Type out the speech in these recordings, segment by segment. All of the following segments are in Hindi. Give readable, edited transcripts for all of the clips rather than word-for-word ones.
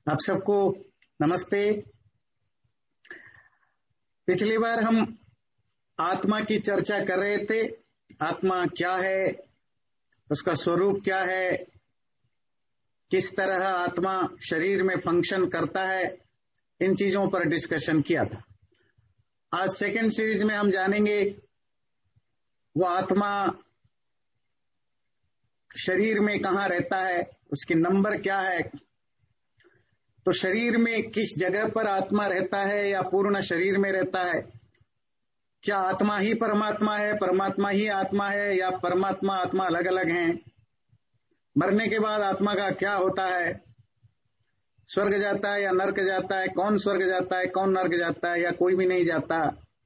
आप सबको नमस्ते। पिछली बार हम आत्मा की चर्चा कर रहे थे। आत्मा क्या है, उसका स्वरूप क्या है, किस तरह आत्मा शरीर में फंक्शन करता है, इन चीजों पर डिस्कशन किया था। आज सेकंड सीरीज में हम जानेंगे वो आत्मा शरीर में कहाँ रहता है, उसकी नंबर क्या है, तो शरीर में किस जगह पर आत्मा रहता है या पूर्ण शरीर में रहता है, क्या आत्मा ही परमात्मा है, परमात्मा ही आत्मा है या परमात्मा आत्मा अलग अलग हैं, मरने के बाद आत्मा का क्या होता है, स्वर्ग जाता है या नरक जाता है, कौन स्वर्ग जाता है कौन नरक जाता है या कोई भी नहीं जाता।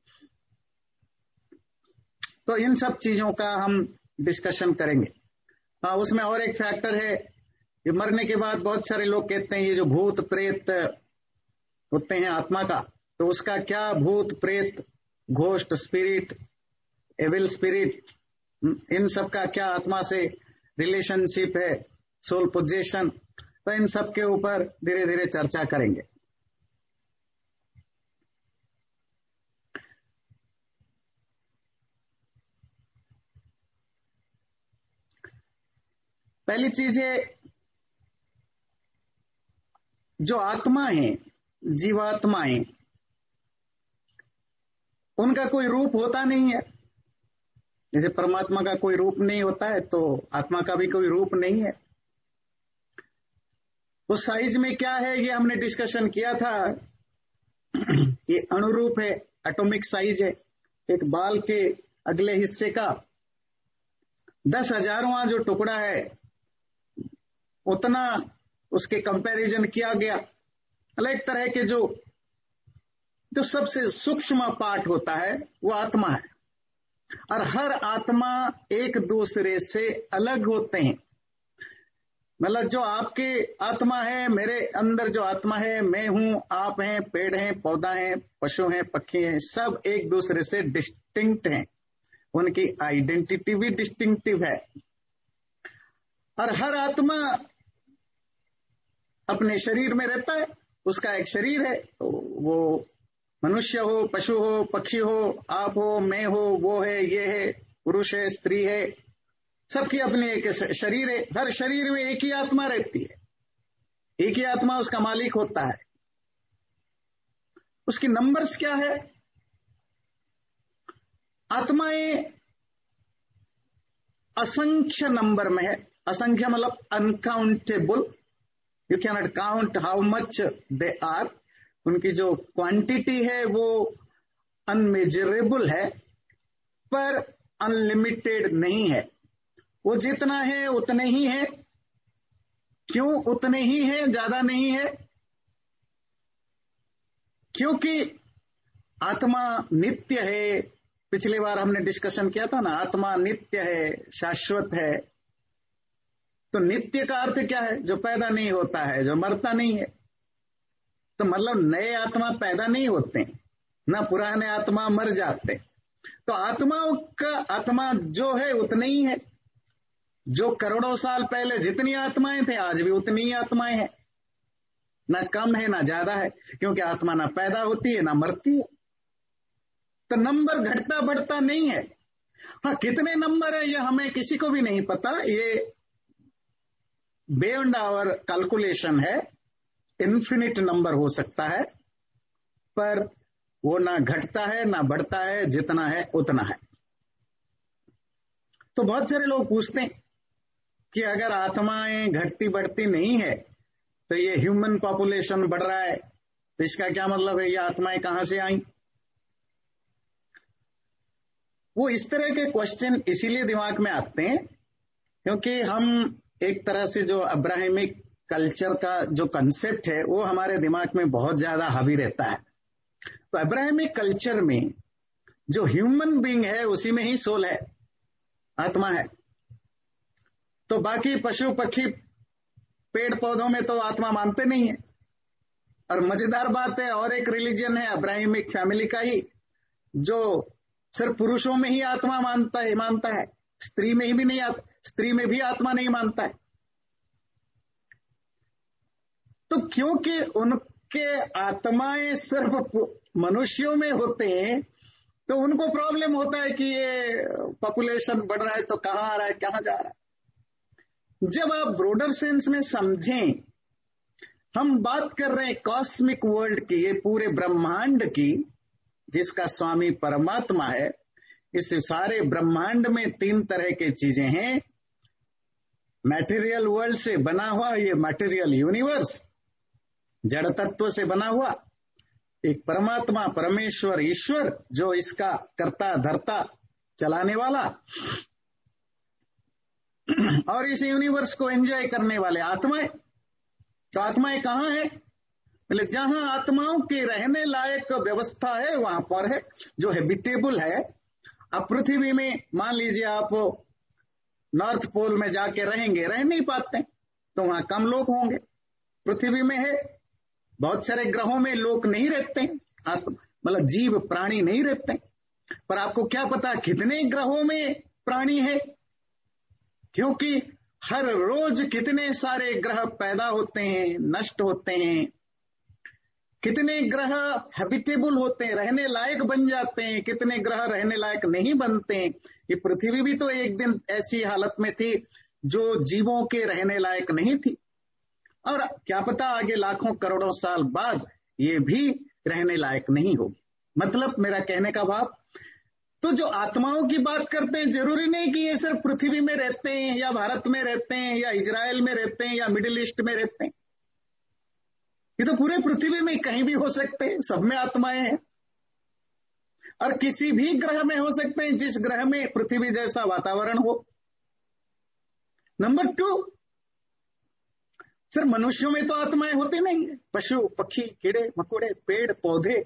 तो इन सब चीजों का हम डिस्कशन करेंगे। उसमें और एक फैक्टर है कि मरने के बाद बहुत सारे लोग कहते हैं ये जो भूत प्रेत होते हैं आत्मा का, तो उसका क्या, भूत प्रेत, घोस्ट स्पिरिट, एविल स्पिरिट, इन सब का क्या आत्मा से रिलेशनशिप है, सोल पोजेशन, तो इन सब के ऊपर धीरे धीरे चर्चा करेंगे। पहली चीज है, जो आत्मा है, जीवात्माएं, उनका कोई रूप होता नहीं है। जैसे परमात्मा का कोई रूप नहीं होता है, तो आत्मा का भी कोई रूप नहीं है। उस साइज में क्या है ये हमने डिस्कशन किया था। ये अणुरूप है, एटॉमिक साइज है। एक बाल के अगले हिस्से का 10,000वां जो टुकड़ा है उतना उसके कंपैरिजन किया गया। अलग तरह के जो सबसे सूक्ष्म पार्ट होता है वो आत्मा है, और हर आत्मा एक दूसरे से अलग होते हैं। मतलब जो आपके आत्मा है, मेरे अंदर जो आत्मा है, मैं हूं, आप हैं, पेड़ हैं, पौधा है, पशु हैं, पक्षी हैं, सब एक दूसरे से डिस्टिंक्ट हैं। उनकी आइडेंटिटी भी डिस्टिंक्टिव है। और हर आत्मा अपने शरीर में रहता है, उसका एक शरीर है। तो वो मनुष्य हो, पशु हो, पक्षी हो, आप हो, मैं हो, वो है, ये है, पुरुष है, स्त्री है, सबकी अपनी एक शरीर है। हर शरीर में एक ही आत्मा रहती है, एक ही आत्मा उसका मालिक होता है। उसकी नंबर्स क्या है? आत्माएं असंख्य नंबर में है। असंख्य मतलब uncountable. You can not count how much they are. उनकी जो क्वांटिटी है वो अनमेजरेबल है, पर अनलिमिटेड नहीं है। वो जितना है उतने ही है। क्यों उतने ही है, ज्यादा नहीं है? क्योंकि आत्मा नित्य है। पिछली बार हमने डिस्कशन किया था ना, आत्मा नित्य है, शाश्वत है। तो नित्य का अर्थ क्या है? जो पैदा नहीं होता है, जो मरता नहीं है। तो मतलब नए आत्मा पैदा नहीं होते, ना पुराने आत्मा मर जाते। तो आत्माओं का आत्मा जो है उतने ही है। जो करोड़ों साल पहले जितनी आत्माएं थे, आज भी उतनी ही आत्माएं हैं। ना कम है ना ज्यादा है, क्योंकि आत्मा ना पैदा होती है ना मरती है। तो नंबर घटता बढ़ता नहीं है। हाँ, कितने नंबर है ये हमें किसी को भी नहीं पता। ये बियॉन्ड आवर कैलकुलेशन है। इन्फिनिट नंबर हो सकता है, पर वो ना घटता है ना बढ़ता है, जितना है उतना है। तो बहुत सारे लोग पूछते हैं कि अगर आत्माएं घटती बढ़ती नहीं है तो ये ह्यूमन पॉपुलेशन बढ़ रहा है, तो इसका क्या मतलब है, ये आत्माएं कहां से आई? वो इस तरह के क्वेश्चन इसीलिए दिमाग में आते हैं क्योंकि हम एक तरह से जो अब्राहमिक कल्चर का जो कंसेप्ट है वो हमारे दिमाग में बहुत ज्यादा हावी रहता है। तो अब्राहमिक कल्चर में जो ह्यूमन बीइंग है उसी में ही सोल है, आत्मा है। तो बाकी पशु पक्षी पेड़ पौधों में तो आत्मा मानते नहीं है। और मजेदार बात है, और एक रिलीजन है अब्राहमिक फैमिली का ही, जो सिर्फ पुरुषों में ही आत्मा मानता है, स्त्री में ही भी नहीं, स्त्री में भी आत्मा नहीं मानता है। तो क्योंकि उनके आत्माएं सिर्फ मनुष्यों में होते हैं, तो उनको प्रॉब्लम होता है कि ये पॉपुलेशन बढ़ रहा है तो कहां आ रहा है, कहां जा रहा है। जब आप ब्रॉडर सेंस में समझें, हम बात कर रहे हैं कॉस्मिक वर्ल्ड की, ये पूरे ब्रह्मांड की, जिसका स्वामी परमात्मा है। इस सारे ब्रह्मांड में 3 तरह की चीजें हैं। मैटेरियल वर्ल्ड से बना हुआ ये मैटेरियल यूनिवर्स, जड़ तत्व से बना हुआ एक परमात्मा, परमेश्वर, ईश्वर, जो इसका कर्ता धर्ता चलाने वाला, और इस यूनिवर्स को एंजॉय करने वाले आत्माएं। तो आत्माएं कहां है? बोले जहां आत्माओं के रहने लायक व्यवस्था है वहां पर है, जो हैबिटेबल है। अब पृथ्वी में मान लीजिए आप नॉर्थ पोल में जाके रहेंगे, रह नहीं पाते, तो वहां कम लोग होंगे। पृथ्वी में है, बहुत सारे ग्रहों में लोग नहीं रहते, मतलब जीव प्राणी नहीं रहते। पर आपको क्या पता कितने ग्रहों में प्राणी है? क्योंकि हर रोज कितने सारे ग्रह पैदा होते हैं, नष्ट होते हैं, कितने ग्रह हैबिटेबल होते हैं, रहने लायक बन जाते हैं, कितने ग्रह रहने लायक नहीं बनते हैं। ये पृथ्वी भी तो एक दिन ऐसी हालत में थी जो जीवों के रहने लायक नहीं थी, और क्या पता आगे लाखों करोड़ों साल बाद ये भी रहने लायक नहीं होगी। मतलब मेरा कहने का भाव, तो जो आत्माओं की बात करते हैं, जरूरी नहीं कि ये सिर्फ पृथ्वी में रहते हैं, या भारत में रहते हैं, या इजराइल में रहते हैं, या मिडिल ईस्ट में रहते हैं। ये तो पूरे पृथ्वी में कहीं भी हो सकते हैं, सब में आत्माएं हैं, और किसी भी ग्रह में हो सकते हैं जिस ग्रह में पृथ्वी जैसा वातावरण हो। नंबर 2, सिर्फ मनुष्यों में तो आत्माएं होती नहीं है, पशु पक्षी, कीड़े मकोड़े, पेड़ पौधे,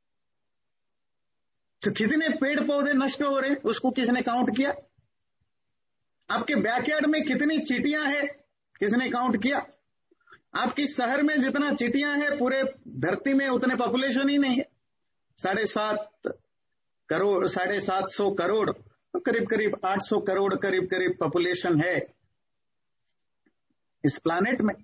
तो कितने पेड़ पौधे नष्ट हो रहे हैं, उसको किसने काउंट किया? आपके बैकयार्ड में कितनी चींटियां हैं, किसने काउंट किया? आपकी शहर में जितना चींटियां हैं, पूरे धरती में उतने पॉपुलेशन ही नहीं है। 7.5 करोड़, 750 करोड़, तो करीब करीब 800 करोड़ करीब करीब पॉपुलेशन है इस प्लैनेट में।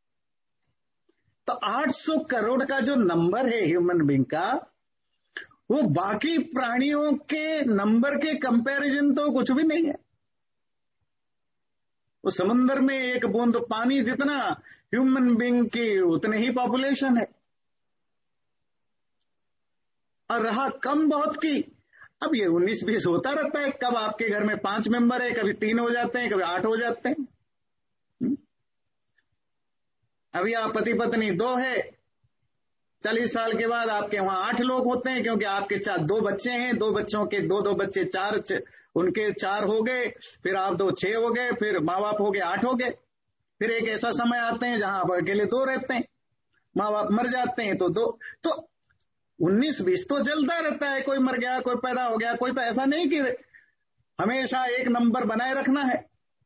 तो 800 करोड़ का जो नंबर है ह्यूमन बीइंग का, वो बाकी प्राणियों के नंबर के कंपैरिजन तो कुछ भी नहीं है। वो समुद्र में एक बूंद पानी जितना ह्यूमन बीइंग की उतने ही पॉपुलेशन है। और रहा कम बहुत की, अब ये 19-20 होता रहता है। कब आपके घर में 5 मेंबर है, कभी 3 हो जाते हैं, कभी 8 हो जाते हैं। अभी आप पति पत्नी 2 है, 40 साल के बाद आपके वहां 8 लोग होते हैं, क्योंकि आपके 2 बच्चे हैं, 2 बच्चों के 2 बच्चे 4, उनके 4 हो गए, फिर आप 2 6 हो गए, फिर माँ बाप हो गए 8 हो गए। फिर एक ऐसा समय आते हैं जहां आप अकेले 2 रहते हैं, माँ बाप मर जाते हैं तो 2। तो 19-20 तो चलता रहता है, कोई मर गया, कोई पैदा हो गया, कोई तो ऐसा नहीं कि हमेशा एक नंबर बनाए रखना है।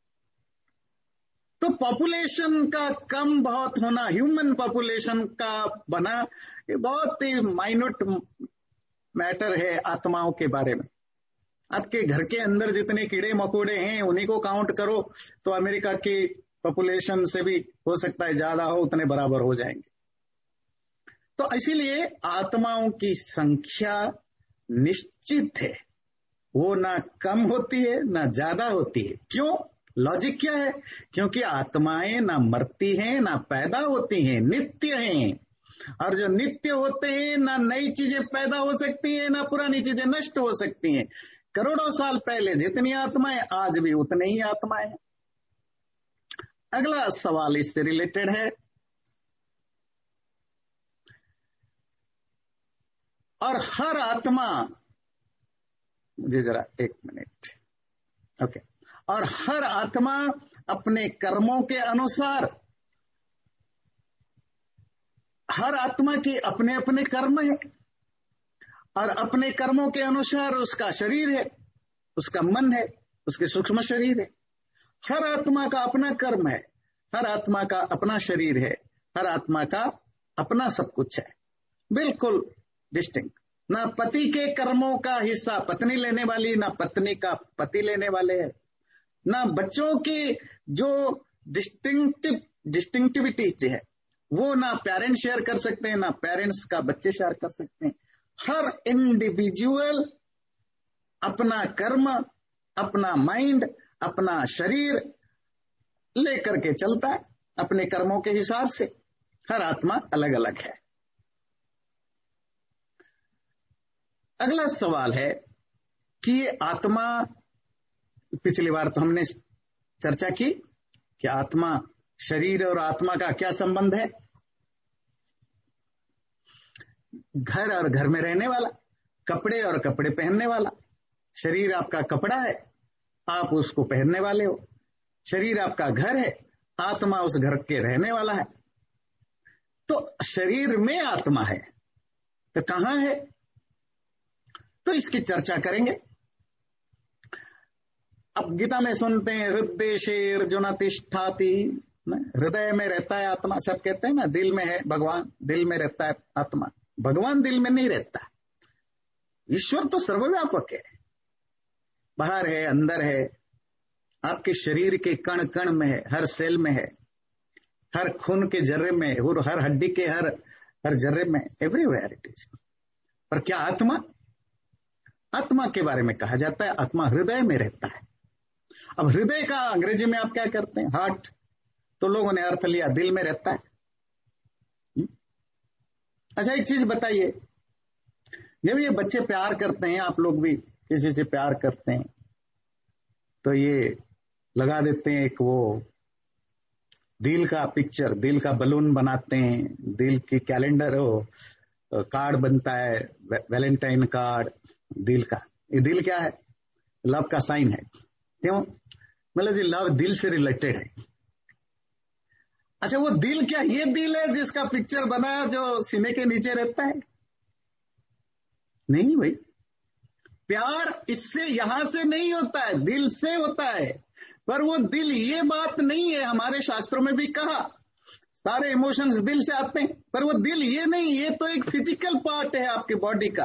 तो पॉपुलेशन का कम बहुत होना, ह्यूमन पॉपुलेशन का बना, ये बहुत ही माइन्यूट मैटर है आत्माओं के बारे में। आपके घर के अंदर जितने कीड़े मकोड़े हैं उन्हीं को काउंट करो तो अमेरिका की पॉपुलेशन से भी हो सकता है ज्यादा हो, उतने बराबर हो जाएंगे। तो इसीलिए आत्माओं की संख्या निश्चित है, वो ना कम होती है ना ज्यादा होती है। क्यों? लॉजिक क्या है? क्योंकि आत्माएं ना मरती हैं ना पैदा होती हैं, नित्य हैं। और जो नित्य होते हैं, ना नई चीजें पैदा हो सकती हैं ना पुरानी चीजें नष्ट हो सकती हैं। करोड़ों साल पहले जितनी आत्माएं, आज भी उतने ही आत्माएं हैं। अगला सवाल इससे रिलेटेड है, और हर आत्मा, मुझे जरा 1 मिनट, ओके, और हर आत्मा अपने कर्मों के अनुसार, हर आत्मा की अपने अपने कर्म है, और अपने कर्मों के अनुसार उसका शरीर है, उसका मन है, उसके सूक्ष्म शरीर है। हर आत्मा का अपना कर्म है, हर आत्मा का अपना शरीर है, हर आत्मा का अपना सब कुछ है, बिल्कुल डिस्टिंक्ट। ना पति के कर्मों का हिस्सा पत्नी लेने वाली, ना पत्नी का पति लेने वाले है, ना बच्चों की जो डिस्टिंक्टिविटी है वो ना पेरेंट शेयर कर सकते हैं, ना पेरेंट्स का बच्चे शेयर कर सकते हैं। हर इंडिविजुअल अपना कर्म, अपना माइंड, अपना शरीर लेकर के चलता है अपने कर्मों के हिसाब से। हर आत्मा अलग अलग है। अगला सवाल है कि ये आत्मा, पिछली बार तो हमने चर्चा की कि आत्मा, शरीर और आत्मा का क्या संबंध है। घर और घर में रहने वाला, कपड़े और कपड़े पहनने वाला। शरीर आपका कपड़ा है, आप उसको पहनने वाले हो। शरीर आपका घर है, आत्मा उस घर के रहने वाला है। तो शरीर में आत्मा है तो कहां है, तो इसकी चर्चा करेंगे। अब गीता में सुनते हैं हृदय अर्जुन तिष्ठाति, हृदय में रहता है आत्मा। सब कहते हैं ना दिल में है भगवान, दिल में रहता है आत्मा। भगवान दिल में नहीं रहता। ईश्वर तो सर्वव्यापक है, बाहर है, अंदर है, आपके शरीर के कण कण में है, हर सेल में है, हर खून के जर्रे में और हर हड्डी के हर जर्रे में, एवरीवेयर इट इज। पर क्या आत्मा, आत्मा के बारे में कहा जाता है आत्मा हृदय में रहता है। अब हृदय का अंग्रेजी में आप क्या करते हैं, हार्ट, तो लोगों ने अर्थ लिया दिल में रहता है। अच्छा एक चीज बताइए, जब ये बच्चे प्यार करते हैं, आप लोग भी किसी से प्यार करते हैं, तो ये लगा देते हैं एक वो दिल का पिक्चर, दिल का बलून बनाते हैं, दिल की कैलेंडर हो, कार्ड बनता है, वैलेंटाइन कार्ड दिल का। ये दिल क्या है, लव का साइन है। क्यों, मतलब जी लव दिल से रिलेटेड है। अच्छा वो दिल क्या ये दिल है जिसका पिक्चर बना जो सीने के नीचे रहता है? नहीं भाई, प्यार इससे यहां से नहीं होता है, दिल से होता है। पर वो दिल ये बात नहीं है, हमारे शास्त्रों में भी कहा सारे इमोशंस दिल से आते हैं, पर वो दिल ये नहीं, ये तो एक फिजिकल पार्ट है आपकी बॉडी का,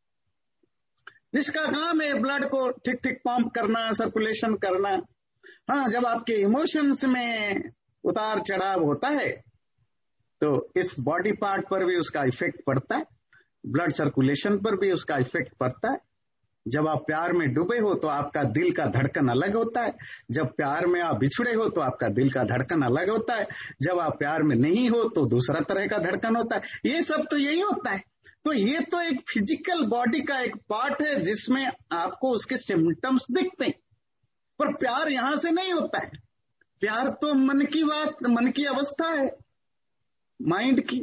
जिसका काम है ब्लड को ठीक ठीक पंप करना, सर्कुलेशन करना। हाँ, जब आपके इमोशंस में उतार चढ़ाव होता है तो इस बॉडी पार्ट पर भी उसका इफेक्ट पड़ता है, ब्लड सर्कुलेशन पर भी उसका इफेक्ट पड़ता है। जब आप प्यार में डूबे हो तो आपका दिल का धड़कन अलग होता है, जब प्यार में आप बिछड़े हो तो आपका दिल का धड़कन अलग होता है, जब आप प्यार में नहीं हो तो दूसरा तरह का धड़कन होता है। ये सब तो यही होता है। तो ये तो एक फिजिकल बॉडी का एक पार्ट है जिसमें आपको उसके सिम्टम्स दिखते हैं, पर प्यार यहां से नहीं होता है। प्यार तो मन की बात, मन की अवस्था है, माइंड की।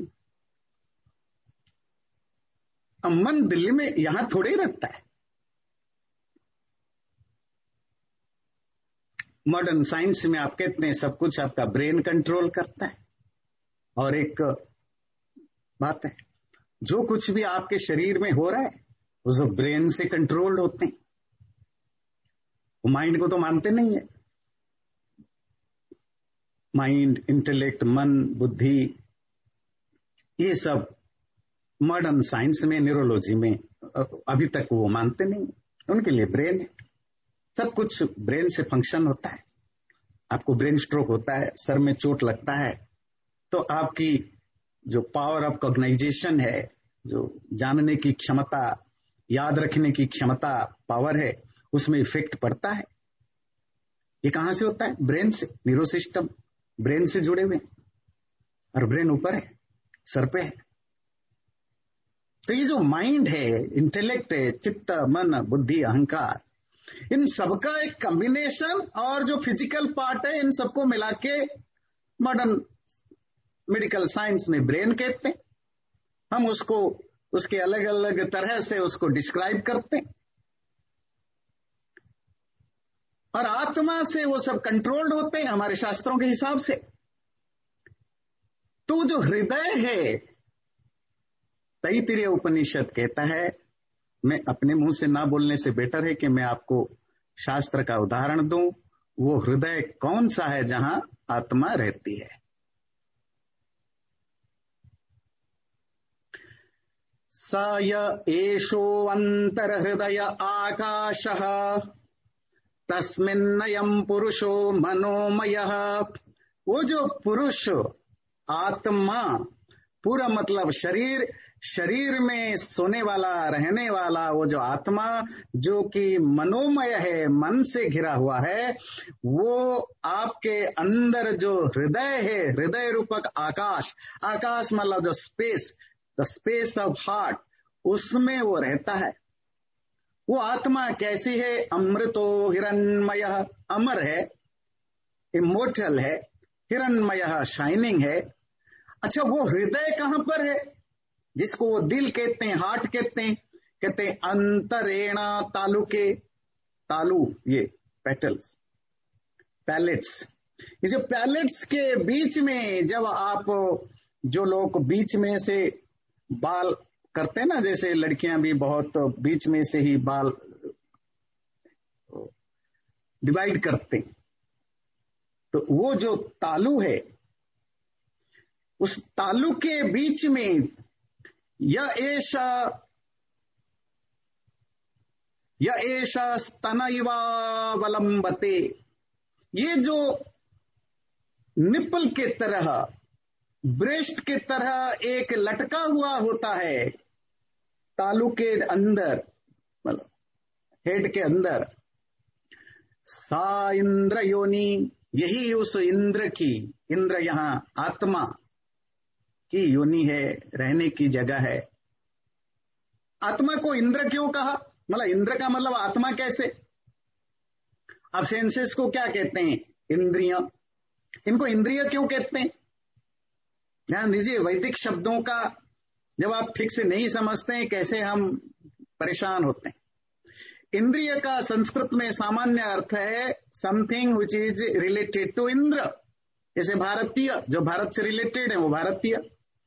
अब मन दिल्ली में यहां थोड़े ही रहता है। मॉडर्न साइंस में आप कहते हैं सब कुछ आपका ब्रेन कंट्रोल करता है। और एक बात है, जो कुछ भी आपके शरीर में हो रहा है वो सब ब्रेन से कंट्रोल्ड होते हैं, वो माइंड को तो मानते नहीं है। माइंड, इंटेलेक्ट, मन, बुद्धि, ये सब मॉडर्न साइंस में, न्यूरोलॉजी में अभी तक वो मानते नहीं। उनके लिए ब्रेन है, सब कुछ ब्रेन से फंक्शन होता है। आपको ब्रेन स्ट्रोक होता है, सर में चोट लगता है, तो आपकी जो पावर ऑफ कॉग्नाइजेशन है, जो जानने की क्षमता, याद रखने की क्षमता, पावर है, उसमें इफेक्ट पड़ता है। ये कहां से होता है? ब्रेन से। न्यूरो सिस्टम ब्रेन से जुड़े हुए, और ब्रेन ऊपर है, सर पे है। तो ये जो माइंड है, इंटेलेक्ट है, चित्त, मन, बुद्धि, अहंकार, इन सबका एक कॉम्बिनेशन, और जो फिजिकल पार्ट है, इन सबको मिला के मॉडर्न मेडिकल साइंस में ब्रेन कहते हैं। हम उसको उसके अलग अलग तरह से उसको डिस्क्राइब करते हैं, और आत्मा से वो सब कंट्रोल्ड होते हैं हमारे शास्त्रों के हिसाब से। तो जो हृदय है, तैत्तिरीय उपनिषद कहता है, मैं अपने मुंह से ना बोलने से बेटर है कि मैं आपको शास्त्र का उदाहरण दूं। वो हृदय कौन सा है जहां आत्मा रहती है? स य एषो अंतर्हृदय आकाशः तस्मिन्नयं पुरुषो मनोमयः। वो जो पुरुष आत्मा पूरा मतलब शरीर, शरीर में सोने वाला रहने वाला वो जो आत्मा जो कि मनोमय है, मन से घिरा हुआ है, वो आपके अंदर जो हृदय है, हृदय रूपक आकाश, आकाश मतलब जो space, the space of heart, उसमें वो रहता है। वो आत्मा कैसी है? अमृतो हिरण्मय, अमर है, इमोर्टल है, हिरण्मय शाइनिंग है। अच्छा, वो हृदय कहां पर है? जिसको वो दिल कहते हैं, हार्ट कहते हैं अंतरेणा तालुके, तालु ये पेटल्स, पैलेट्स, ये जो पैलेट्स के बीच में जब आप, जो लोग बीच में से बाल करते हैं ना, जैसे लड़कियां भी बहुत बीच में से ही बाल डिवाइड करते हैं, तो वो जो तालु है, उस तालु के बीच में य एषा स्तनइवावलंबते, ये जो निपल के तरह, ब्रेस्ट के तरह एक लटका हुआ होता है तालु के अंदर, मतलब हेड के अंदर, सा इंद्र योनि, यही उस इंद्र की, इंद्र यहां आत्मा की योनि है, रहने की जगह है। आत्मा को इंद्र क्यों कहा? मतलब इंद्र का मतलब आत्मा कैसे? अब सेंसेस को क्या कहते हैं? इंद्रियां। इनको इंद्रिय क्यों कहते हैं? ध्यान दीजिए, वैदिक शब्दों का जब आप ठीक से नहीं समझते हैं, कैसे हम परेशान होते हैं। इंद्रिय का संस्कृत में सामान्य अर्थ है something which is related to Indra. जैसे भारतीय, जो भारत से रिलेटेड है वो भारतीय,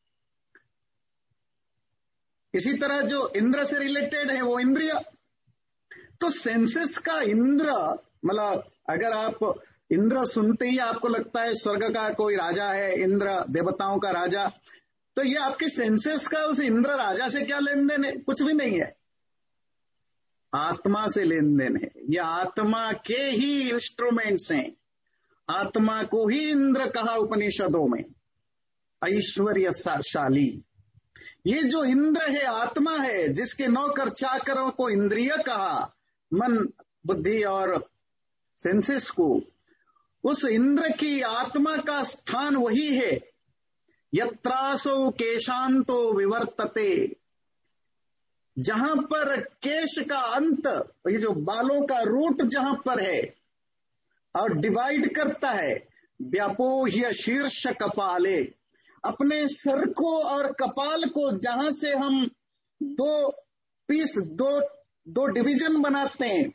इसी तरह जो इंद्र से रिलेटेड है वो इंद्रिय। तो सेंसेस का इंद्र मतलब, अगर आप इंद्र सुनते ही आपको लगता है स्वर्ग का कोई राजा है, इंद्र देवताओं का राजा, तो ये आपके सेंसेस का उस इंद्र राजा से क्या लेन देन है? कुछ भी नहीं है, आत्मा से लेन देन है। ये आत्मा के ही इंस्ट्रूमेंट्स हैं। आत्मा को ही इंद्र कहा उपनिषदों में, ऐश्वर्यशाली। ये जो इंद्र है, आत्मा है, जिसके नौकर चाकरों को इंद्रिय कहा, मन, बुद्धि और सेंसेस को, उस इंद्र की आत्मा का स्थान वही है। यत्रासो केशांतो विवर्तते, जहां पर केश का अंत, ये जो बालों का रूट जहां पर है और डिवाइड करता है, व्यापोह्य शीर्ष कपाले, अपने सर को और कपाल को जहां से हम दो पीस, दो डिवीजन बनाते हैं,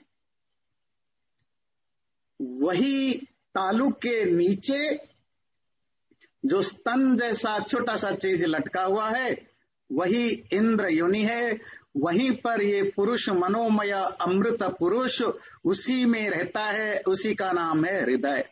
वही तालु के नीचे जो स्तन जैसा छोटा सा चीज लटका हुआ है, वही इंद्र योनि है। वहीं पर ये पुरुष, मनोमय अमृत पुरुष, उसी में रहता है, उसी का नाम है हृदय।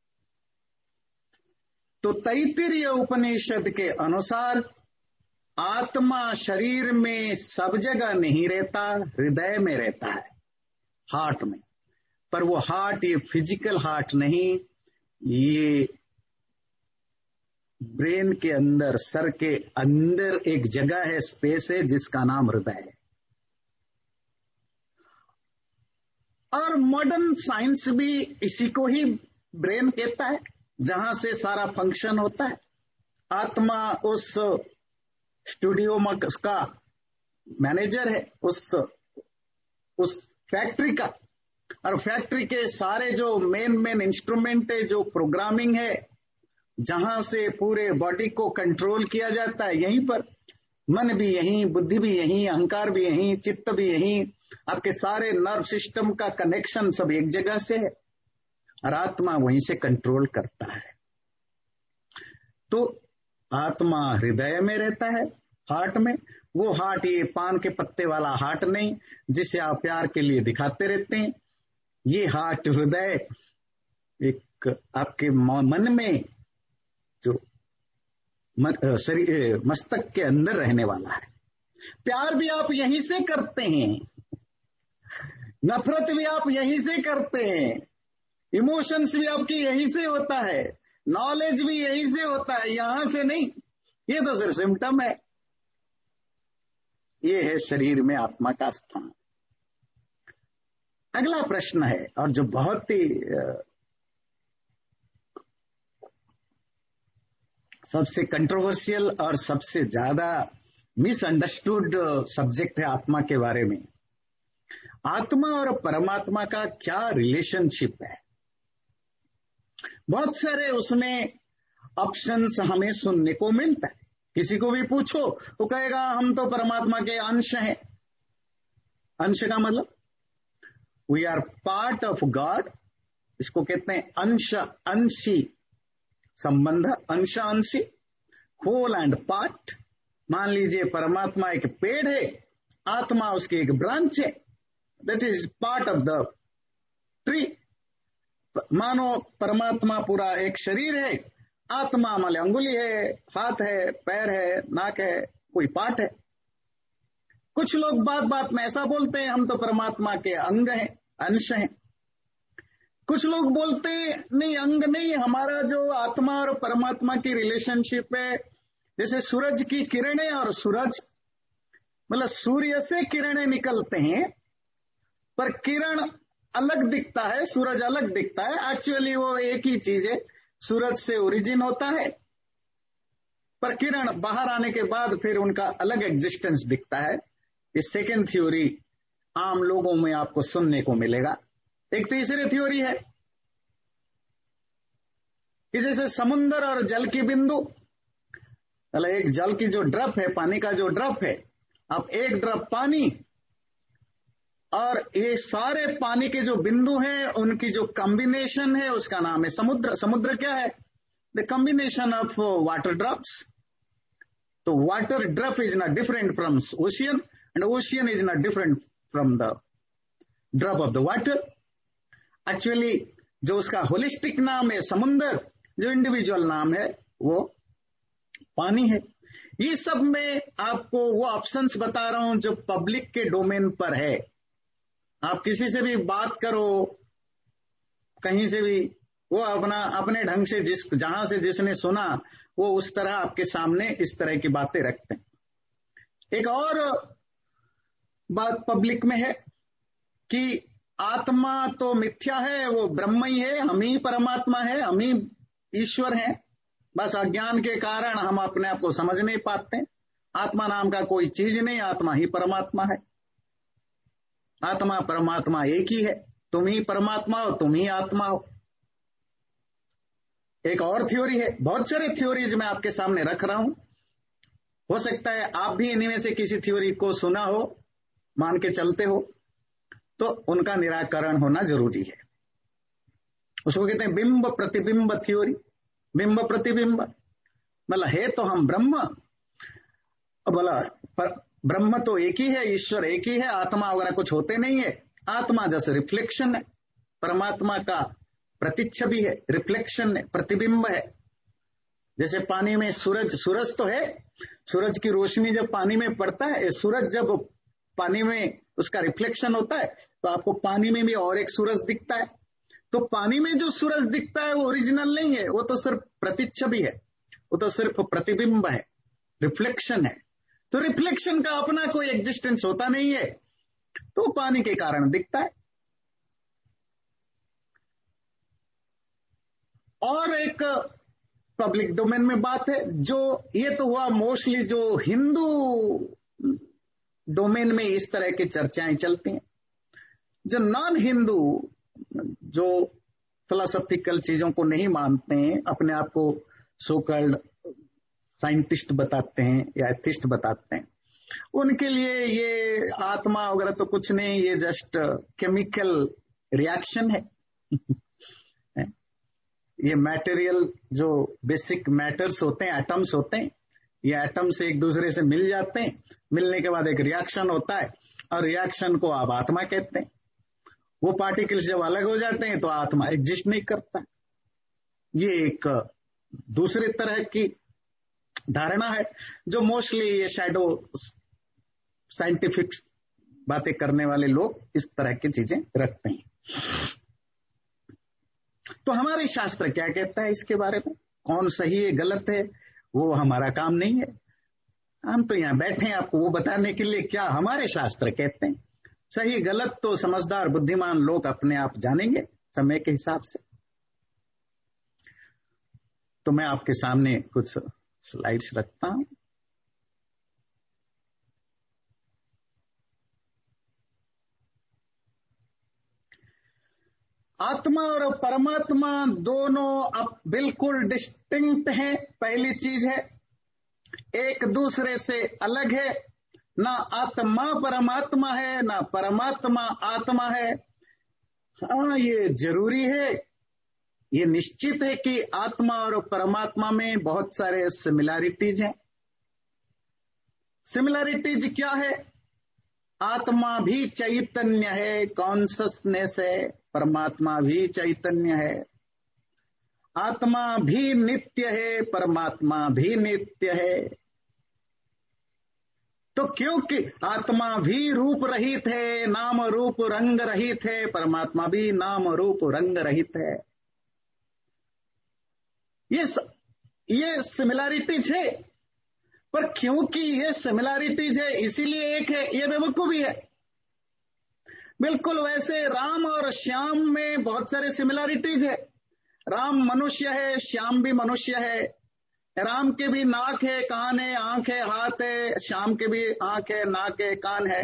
तो तैत्तिरीय उपनिषद के अनुसार आत्मा शरीर में सब जगह नहीं रहता, हृदय में रहता है, हार्ट में। पर वो हार्ट ये फिजिकल हार्ट नहीं, ये ब्रेन के अंदर, सर के अंदर एक जगह है, स्पेस है, जिसका नाम हृदय है। और मॉडर्न साइंस भी इसी को ही ब्रेन कहता है, जहां से सारा फंक्शन होता है। आत्मा उस स्टूडियो का मैनेजर है, उस फैक्ट्री का, और फैक्ट्री के सारे जो मेन इंस्ट्रूमेंट है, जो प्रोग्रामिंग है, जहां से पूरे बॉडी को कंट्रोल किया जाता है, यहीं पर मन भी यहीं, बुद्धि भी यहीं, अहंकार भी यहीं, चित्त भी यहीं, आपके सारे नर्व सिस्टम का कनेक्शन सब एक जगह से है, और आत्मा वहीं से कंट्रोल करता है। तो आत्मा हृदय में रहता है, हार्ट में। वो हार्ट ये पान के पत्ते वाला हार्ट नहीं, जिसे आप प्यार के लिए दिखाते रहते हैं। ये हार्ट, हृदय, एक आपके मन में जो शरीर, मस्तक के अंदर रहने वाला है। प्यार भी आप यहीं से करते हैं, नफरत भी आप यहीं से करते हैं, इमोशंस भी आपकी यहीं से होता है। नॉलेज भी यहीं से होता है, यहां से नहीं। ये तो सिर्फ सिम्टम है। ये है शरीर में आत्मा का स्थान। अगला प्रश्न है, और जो बहुत ही सबसे कंट्रोवर्शियल और सबसे ज्यादा मिसअंडरस्टूड सब्जेक्ट है आत्मा के बारे में। आत्मा और परमात्मा का क्या रिलेशनशिप है? बहुत सारे उसमें ऑप्शंस हमें सुनने को मिलता है। किसी को भी पूछो वो कहेगा हम तो परमात्मा के अंश हैं। अंश का मतलब we are part of God. इसको कहते हैं अंश अंशी संबंध, अंश अंशी, होल एंड पार्ट। मान लीजिए परमात्मा एक पेड़ है, आत्मा उसकी एक ब्रांच है, that is part of the tree. मानो परमात्मा पूरा एक शरीर है, आत्मा मान लो अंगुली है, हाथ है, पैर है, नाक है, कोई पार्ट है। कुछ लोग बात बात में ऐसा बोलते हैं हम तो परमात्मा के अंग हैं, अंश हैं। कुछ लोग बोलते नहीं, अंग नहीं, हमारा जो आत्मा और परमात्मा की रिलेशनशिप है जैसे सूरज की किरणें और सूरज, मतलब सूर्य से किरणें निकलते हैं पर किरण अलग दिखता है, सूरज अलग दिखता है। एक्चुअली वो एक ही चीज है, सूरज से ओरिजिन होता है पर किरण बाहर आने के बाद फिर उनका अलग एग्जिस्टेंस दिखता है। ये सेकेंड थ्योरी आम लोगों में आपको सुनने को मिलेगा। एक तीसरी थ्योरी है कि जैसे समुद्र और जल की बिंदु, मतलब एक जल की जो ड्रॉप है, पानी का जो ड्रॉप है, अब एक ड्रॉप पानी और ये सारे पानी के जो बिंदु हैं उनकी जो कॉम्बिनेशन है उसका नाम है समुद्र। समुद्र क्या है? The combination of water drops. तो water drop is not different from ocean and ocean is not different from the drop of the water. Actually जो उसका होलिस्टिक नाम है समुद्र, जो इंडिविजुअल नाम है वो पानी है। ये सब में आपको वो ऑप्शंस बता रहा हूं जो पब्लिक के डोमेन पर है। आप किसी से भी बात करो, कहीं से भी, वो अपने ढंग से जहां से जिसने सुना वो उस तरह आपके सामने इस तरह की बातें रखते हैं। एक और बात पब्लिक में है कि आत्मा तो मिथ्या है, वो ब्रह्म ही है, हम ही परमात्मा है, हम ही ईश्वर हैं। बस अज्ञान के कारण हम अपने आप को समझ नहीं पाते। आत्मा नाम का कोई चीज नहीं, आत्मा ही परमात्मा है। आत्मा परमात्मा एक ही है, तुम ही परमात्मा हो, तुम ही आत्मा हो। एक और थ्योरी है, बहुत सारे थ्योरीज मैं आपके सामने रख रहा हूं। हो सकता है आप भी इन्हीं में से किसी थ्योरी को सुना हो, मान के चलते हो, तो उनका निराकरण होना जरूरी है। उसको कहते हैं बिंब प्रतिबिंब थ्योरी। बिंब प्रतिबिंब मतलब है तो हम ब्रह्म, बोला ब्रह्म तो एक ही है, ईश्वर एक ही है, आत्मा वगैरह कुछ होते नहीं है। आत्मा जैसे रिफ्लेक्शन है, परमात्मा का प्रतिच्छवि है, रिफ्लेक्शन है, प्रतिबिंब है। जैसे पानी में सूरज, सूरज तो है, सूरज की रोशनी जब पानी में पड़ता है, सूरज जब पानी में उसका रिफ्लेक्शन होता है तो आपको पानी में भी और एक सूरज दिखता है। तो पानी में जो सूरज दिखता है वो ओरिजिनल नहीं है, वो तो सिर्फ प्रतिच्छवि है, वो तो सिर्फ प्रतिबिंब है, रिफ्लेक्शन है। तो रिफ्लेक्शन का अपना कोई एग्जिस्टेंस होता नहीं है, तो पानी के कारण दिखता है। और एक पब्लिक डोमेन में बात है, जो ये तो हुआ मोस्टली जो हिंदू डोमेन में इस तरह की चर्चाएं चलती हैं। जो नॉन हिंदू, जो फिलोसॉफिकल चीजों को नहीं मानते हैं, अपने आप को सो कॉल्ड साइंटिस्ट बताते हैं या एथिस्ट बताते हैं, उनके लिए ये आत्मा वगैरह तो कुछ नहीं, ये जस्ट केमिकल रिएक्शन है। ये मटेरियल जो बेसिक मैटर्स होते हैं, एटम्स होते हैं, ये एटम से एक दूसरे से मिल जाते हैं, मिलने के बाद एक रिएक्शन होता है और रिएक्शन को आप आत्मा कहते हैं। वो पार्टिकल्स जब अलग हो जाते हैं तो आत्मा एग्जिस्ट नहीं करता। ये एक दूसरे तरह की धारणा है जो मोस्टली ये शैडो साइंटिफिक बातें करने वाले लोग इस तरह की चीजें रखते हैं। तो हमारे शास्त्र क्या कहता है इसके बारे में, कौन सही है गलत है, वो हमारा काम नहीं है। हम तो यहाँ बैठे हैं आपको वो बताने के लिए क्या हमारे शास्त्र कहते हैं। सही गलत तो समझदार बुद्धिमान लोग अपने आप जानेंगे समय के हिसाब से। तो मैं आपके सामने कुछ स्लाइड्स रखता हूं। आत्मा और परमात्मा दोनों अब बिल्कुल डिस्टिंक्ट हैं। पहली चीज है एक दूसरे से अलग है, ना आत्मा परमात्मा है ना परमात्मा आत्मा है। हाँ, ये जरूरी है, ये निश्चित है कि आत्मा और परमात्मा में बहुत सारे सिमिलैरिटीज हैं। सिमिलैरिटीज क्या है? आत्मा भी चैतन्य है, कॉन्शसनेस है, परमात्मा भी चैतन्य है। आत्मा भी नित्य है, परमात्मा भी नित्य है। तो क्योंकि आत्मा भी रूप रहित है, नाम रूप रंग रहित है, परमात्मा भी नाम रूप रंग रहित है। ये सिमिलैरिटीज है, पर क्योंकि ये सिमिलैरिटीज है इसीलिए एक है, ये बेवकूफी है। बिल्कुल वैसे राम और श्याम में बहुत सारे सिमिलैरिटीज है। राम मनुष्य है, श्याम भी मनुष्य है। राम के भी नाक है, कान है, आंख है, हाथ है। श्याम के भी आंख है, नाक है, कान है।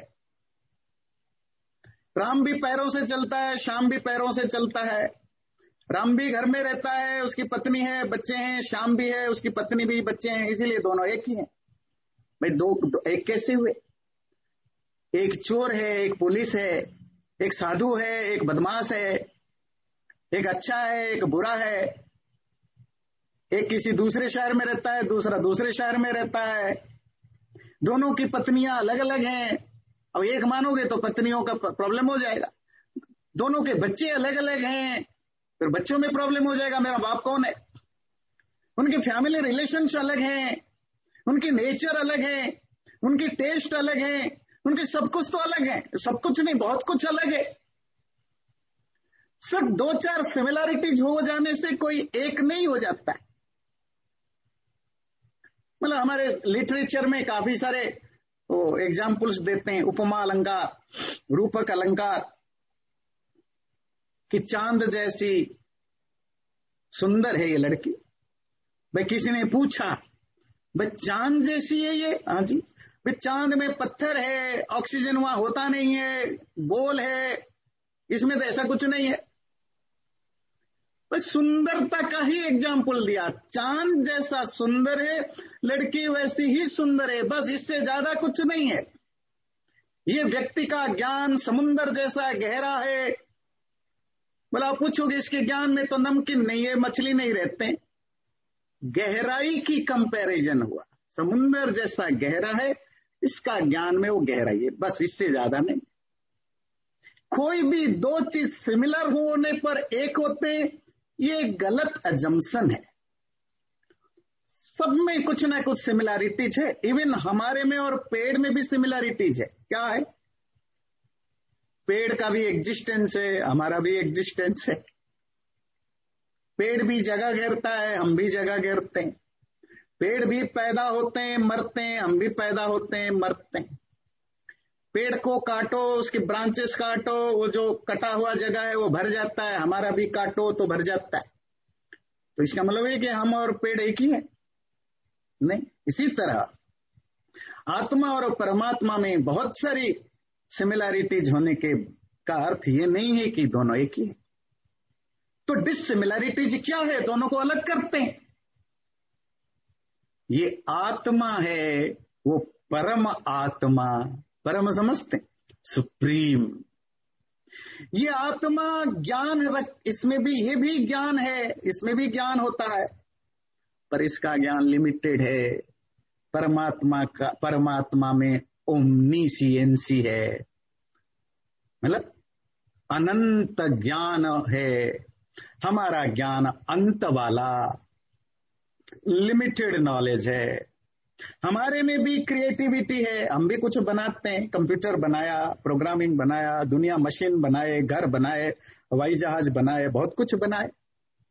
राम भी पैरों से चलता है, श्याम भी पैरों से चलता है। राम भी घर में रहता है, उसकी पत्नी है, बच्चे हैं। श्याम भी है, उसकी पत्नी भी, बच्चे हैं। इसीलिए दोनों एक ही हैं। भाई दो एक कैसे हुए? एक चोर है, एक पुलिस है, एक साधु है, एक बदमाश है, एक अच्छा है, एक बुरा है। एक किसी दूसरे शहर में रहता है, दूसरा दूसरे शहर में रहता है। दोनों की पत्नियां अलग अलग हैं। अब एक मानोगे तो पत्नियों का प्रॉब्लम हो जाएगा। दोनों के बच्चे अलग अलग हैं, फिर बच्चों में प्रॉब्लम हो जाएगा, मेरा बाप कौन है। उनके फैमिली रिलेशंस अलग हैं, उनकी नेचर अलग है, उनकी टेस्ट अलग है, उनके सब कुछ तो अलग है। सब कुछ नहीं, बहुत कुछ अलग है। सिर्फ दो चार सिमिलैरिटीज हो जाने से कोई एक नहीं हो जाता है। मतलब हमारे लिटरेचर में काफी सारे एग्जाम्पल्स देते हैं, उपमा अलंकार, रूपक अलंकार, कि चांद जैसी सुंदर है ये लड़की। भाई किसी ने पूछा, भाई चांद जैसी है ये? हाँ जी। भाई चांद में पत्थर है, ऑक्सीजन वहां होता नहीं है, गोल है, इसमें तो ऐसा कुछ नहीं है। बस सुंदरता का ही एग्जाम्पल दिया, चांद जैसा सुंदर है, लड़की वैसी ही सुंदर है, बस इससे ज्यादा कुछ नहीं है। ये व्यक्ति का ज्ञान समुंदर जैसा गहरा है। बोला आप पूछोगे इसके ज्ञान में तो नमकीन नहीं है, मछली नहीं रहते। गहराई की कंपैरिजन हुआ, समुंदर जैसा गहरा है, इसका ज्ञान में वो गहराई है, बस इससे ज्यादा नहीं। कोई भी दो चीज सिमिलर होने पर एक होते, ये गलत अजम्पशन है। सब में कुछ ना कुछ सिमिलैरिटीज है। इवन हमारे में और पेड़ में भी सिमिलैरिटीज है। क्या है? पेड़ का भी एग्जिस्टेंस है, हमारा भी एग्जिस्टेंस है। पेड़ भी जगह घेरता है, हम भी जगह घेरते हैं। पेड़ भी पैदा होते हैं, मरते हैं, हम भी पैदा होते हैं, मरते हैं। पेड़ को काटो, उसकी ब्रांचेस काटो, वो जो कटा हुआ जगह है वो भर जाता है, हमारा भी काटो तो भर जाता है। तो इसका मतलब है कि हम और पेड़ एक ही है? नहीं। इसी तरह आत्मा और परमात्मा में बहुत सारी सिमिलैरिटीज होने के का अर्थ ये नहीं है कि दोनों एक ही है। तो डिससिमिलैरिटीज क्या है? दोनों को अलग करते हैं। ये आत्मा है, वो परम आत्मा, परम समझते, सुप्रीम। ये आत्मा ज्ञान इसमें भी, ये भी ज्ञान है, इसमें भी ज्ञान होता है, पर इसका ज्ञान लिमिटेड है। परमात्मा में ओमनीसियंसी है, मतलब अनंत ज्ञान है। हमारा ज्ञान अंत वाला, लिमिटेड नॉलेज है। हमारे में भी क्रिएटिविटी है, हम भी कुछ बनाते हैं। कंप्यूटर बनाया, प्रोग्रामिंग बनाया, दुनिया मशीन बनाए, घर बनाए, हवाई जहाज बनाए, बहुत कुछ बनाए।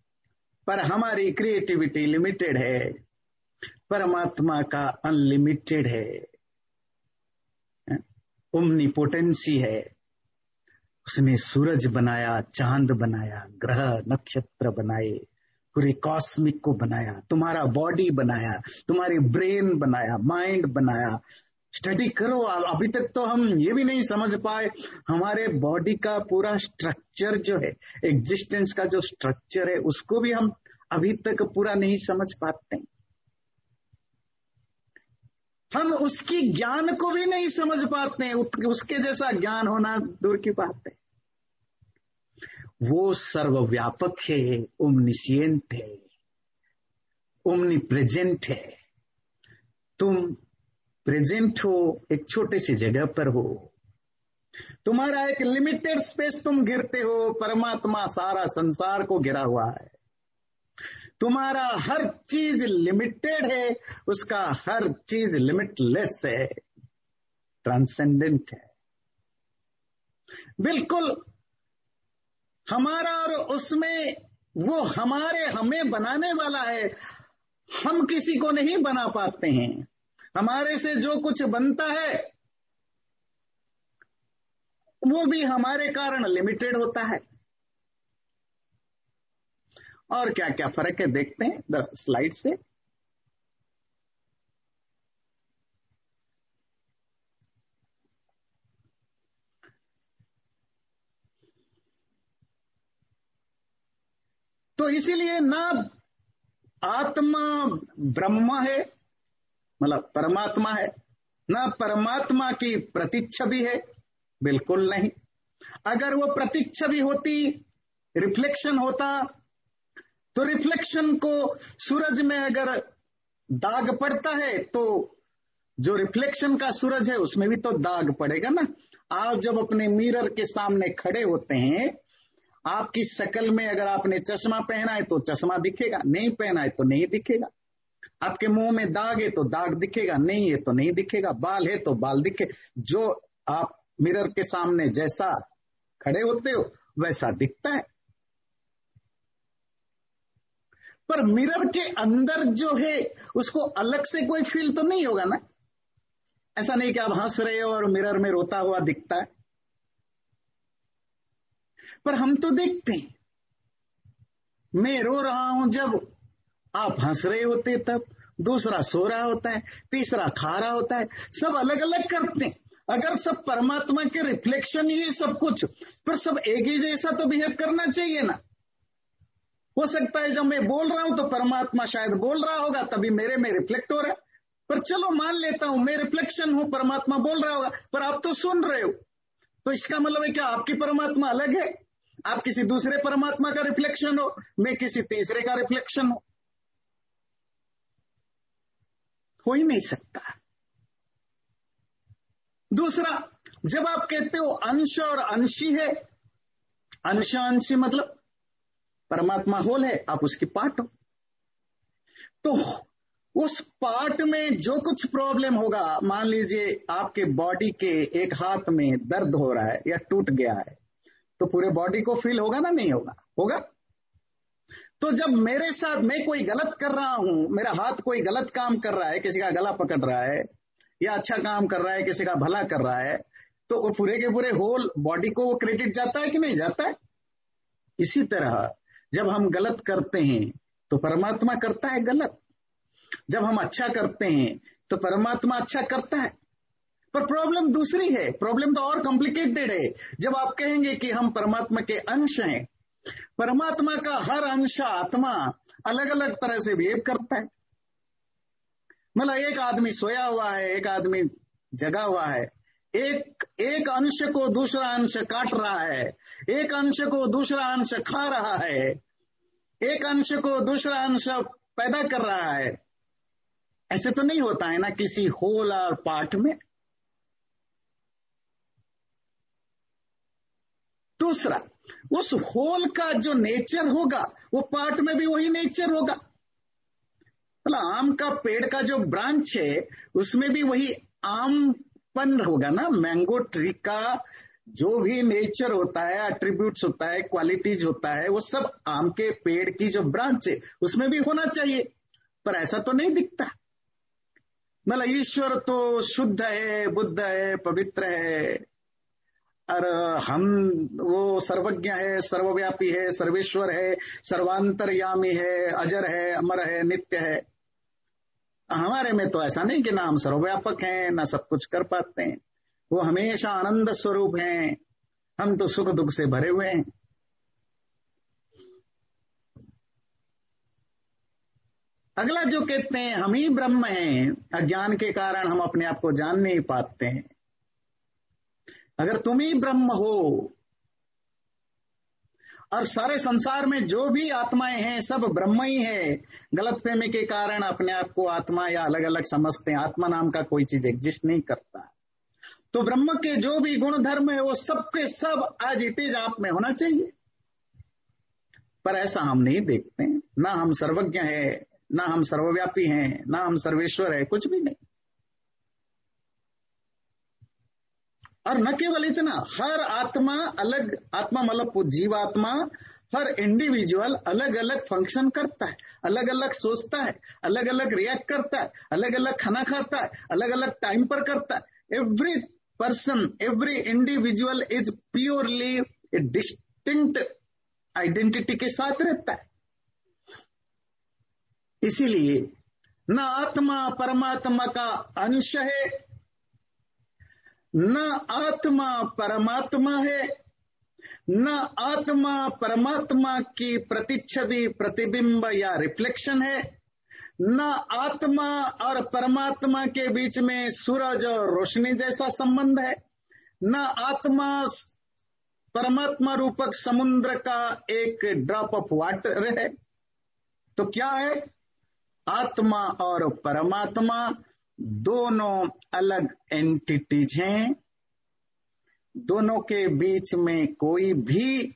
पर हमारी क्रिएटिविटी लिमिटेड है, परमात्मा का अनलिमिटेड है, ओमनीपोटेंसी है। उसने सूरज बनाया, चांद बनाया, ग्रह नक्षत्र बनाए, पूरे कॉस्मिक को बनाया, तुम्हारा बॉडी बनाया, तुम्हारी ब्रेन बनाया, माइंड बनाया। स्टडी करो। अभी तक तो हम ये भी नहीं समझ पाए हमारे बॉडी का पूरा स्ट्रक्चर जो है, एग्जिस्टेंस का जो स्ट्रक्चर है, उसको भी हम अभी तक पूरा नहीं समझ पाते। हम उसकी ज्ञान को भी नहीं समझ पाते, उसके जैसा ज्ञान होना दूर की बात है। वो सर्वव्यापक है, ओमनिशिएंट है, ओमनी प्रेजेंट है। तुम प्रेजेंट हो, एक छोटे सी जगह पर हो, तुम्हारा एक लिमिटेड स्पेस, तुम गिरते हो, परमात्मा सारा संसार को घिरा हुआ है। तुम्हारा हर चीज लिमिटेड है, उसका हर चीज लिमिटलेस है, ट्रांसेंडेंट है। बिल्कुल हमारा और उसमें वो हमारे हमें बनाने वाला है। हम किसी को नहीं बना पाते हैं। हमारे से जो कुछ बनता है वो भी हमारे कारण लिमिटेड होता है। और क्या क्या फर्क है देखते हैं स्लाइड से। तो इसीलिए ना आत्मा ब्रह्म है, मतलब परमात्मा है, ना परमात्मा की प्रतिच्छवि है, बिल्कुल नहीं। अगर वो प्रतिच्छवि होती, रिफ्लेक्शन होता, तो रिफ्लेक्शन को सूरज में अगर दाग पड़ता है तो जो रिफ्लेक्शन का सूरज है उसमें भी तो दाग पड़ेगा ना। आप जब अपने मिरर के सामने खड़े होते हैं, आपकी शक्ल में अगर आपने चश्मा पहना है तो चश्मा दिखेगा, नहीं पहना है तो नहीं दिखेगा। आपके मुंह में दाग है तो दाग दिखेगा, नहीं है तो नहीं दिखेगा। बाल है तो बाल दिखे। जो आप मिरर के सामने जैसा खड़े होते हो वैसा दिखता है। पर मिरर के अंदर जो है उसको अलग से कोई फील तो नहीं होगा ना। ऐसा नहीं कि आप हंस रहे हो और मिरर में रोता हुआ दिखता है, पर हम तो देखते हैं। मैं रो रहा हूं जब, आप हंस रहे होते तब, दूसरा सो रहा होता है, तीसरा खा रहा होता है, सब अलग अलग करते हैं। अगर सब परमात्मा के रिफ्लेक्शन ही है सब कुछ, पर सब एक ही जैसा तो बिहेव करना चाहिए ना। हो सकता है जब मैं बोल रहा हूं तो परमात्मा शायद बोल रहा होगा, तभी मेरे में रिफ्लेक्ट हो रहा है। पर चलो मान लेता हूं मैं रिफ्लेक्शन हूं, परमात्मा बोल रहा होगा, पर आप तो सुन रहे हो। तो इसका मतलब है क्या आपकी परमात्मा अलग है? आप किसी दूसरे परमात्मा का रिफ्लेक्शन हो, मैं किसी तीसरे का रिफ्लेक्शन हो ही नहीं सकता। दूसरा, जब आप कहते हो अंश और अंशी है, अंश अंशी मतलब परमात्मा होल है, आप उसकी पार्ट हो। तो उस पार्ट में जो कुछ प्रॉब्लम होगा, मान लीजिए आपके बॉडी के एक हाथ में दर्द हो रहा है या टूट गया है, तो पूरे बॉडी को फील होगा ना, नहीं होगा? होगा। तो जब मेरे साथ मैं कोई गलत कर रहा हूं, मेरा हाथ कोई गलत काम कर रहा है, किसी का गला पकड़ रहा है या अच्छा काम कर रहा है, किसी का भला कर रहा है, तो वो पूरे के पूरे होल बॉडी को वो क्रेडिट जाता है कि नहीं जाता है? इसी तरह जब हम गलत करते हैं तो परमात्मा करता है गलत, जब हम अच्छा करते हैं तो परमात्मा अच्छा करता है। पर प्रॉब्लम दूसरी है, प्रॉब्लम तो और कॉम्प्लिकेटेड है। जब आप कहेंगे कि हम परमात्मा के अंश हैं, परमात्मा का हर अंश आत्मा अलग अलग तरह से बिहेव करता है। मतलब एक आदमी सोया हुआ है, एक आदमी जगा हुआ है, एक अंश को दूसरा अंश काट रहा है, एक अंश को दूसरा अंश खा रहा है, एक अंश को दूसरा अंश पैदा कर रहा है। ऐसे तो नहीं होता है ना किसी होल और पार्ट में। दूसरा, उस होल का जो नेचर होगा वो पार्ट में भी वही नेचर होगा। मतलब आम का पेड़ का जो ब्रांच है उसमें भी वही आमपन होगा ना, मैंगो ट्री का जो भी नेचर होता है, एट्रीब्यूट्स होता है, क्वालिटीज होता है, वो सब आम के पेड़ की जो ब्रांच है उसमें भी होना चाहिए, पर ऐसा तो नहीं दिखता। मतलब ईश्वर तो शुद्ध है, बुद्ध है, पवित्र है, और हम वो सर्वज्ञ है, सर्वव्यापी है, सर्वेश्वर है, सर्वांतरयामी है, अजर है, अमर है, नित्य है। हमारे में तो ऐसा नहीं कि ना हम सर्वव्यापक हैं, ना सब कुछ कर पाते हैं। वो हमेशा आनंद स्वरूप हैं, हम तो सुख दुख से भरे हुए हैं। अगला जो कहते हैं हम ही ब्रह्म हैं, अज्ञान के कारण हम अपने आप को जान नहीं पाते हैं। अगर तुम ही ब्रह्म हो और सारे संसार में जो भी आत्माएं हैं सब ब्रह्म ही है, गलतफहमी के कारण अपने आप को आत्मा या अलग अलग समझते हैं। आत्मा नाम का कोई चीज एग्जिस्ट नहीं करता। तो ब्रह्म के जो भी गुण धर्म है वो सबके सब आज इट इज आप में होना चाहिए, पर ऐसा हम नहीं देखते हैं। ना हम सर्वज्ञ है, ना हम सर्वव्यापी हैं, ना हम सर्वेश्वर है, कुछ भी नहीं। और न केवल इतना, हर आत्मा अलग, आत्मा मतलब जीवात्मा, हर इंडिविजुअल अलग अलग फंक्शन करता है, अलग अलग सोचता है, अलग अलग रिएक्ट करता है, अलग अलग खाना खाता है, अलग अलग टाइम पर करता है। Every person, every individual is purely a distinct identity के साथ रहता है। इसीलिए न आत्मा परमात्मा का अंश है, न आत्मा परमात्मा है, न आत्मा परमात्मा की प्रतिच्छवि, प्रतिबिंब या रिफ्लेक्शन है, न आत्मा और परमात्मा के बीच में सूरज और रोशनी जैसा संबंध है, न आत्मा परमात्मा रूपक समुद्र का एक ड्रॉप ऑफ वाटर है। तो क्या है? आत्मा और परमात्मा दोनों अलग एंटिटीज हैं, दोनों के बीच में कोई भी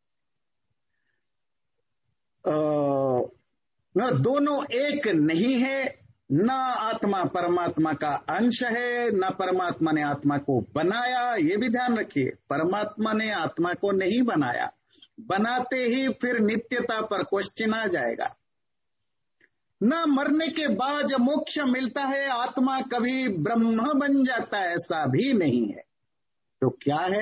दोनों एक नहीं है। न आत्मा परमात्मा का अंश है, न परमात्मा ने आत्मा को बनाया। ये भी ध्यान रखिए, परमात्मा ने आत्मा को नहीं बनाया, बनाते ही फिर नित्यता पर क्वेश्चन आ जाएगा। न मरने के बाद जब मोक्ष मिलता है आत्मा कभी ब्रह्म बन जाता है, ऐसा भी नहीं है। तो क्या है?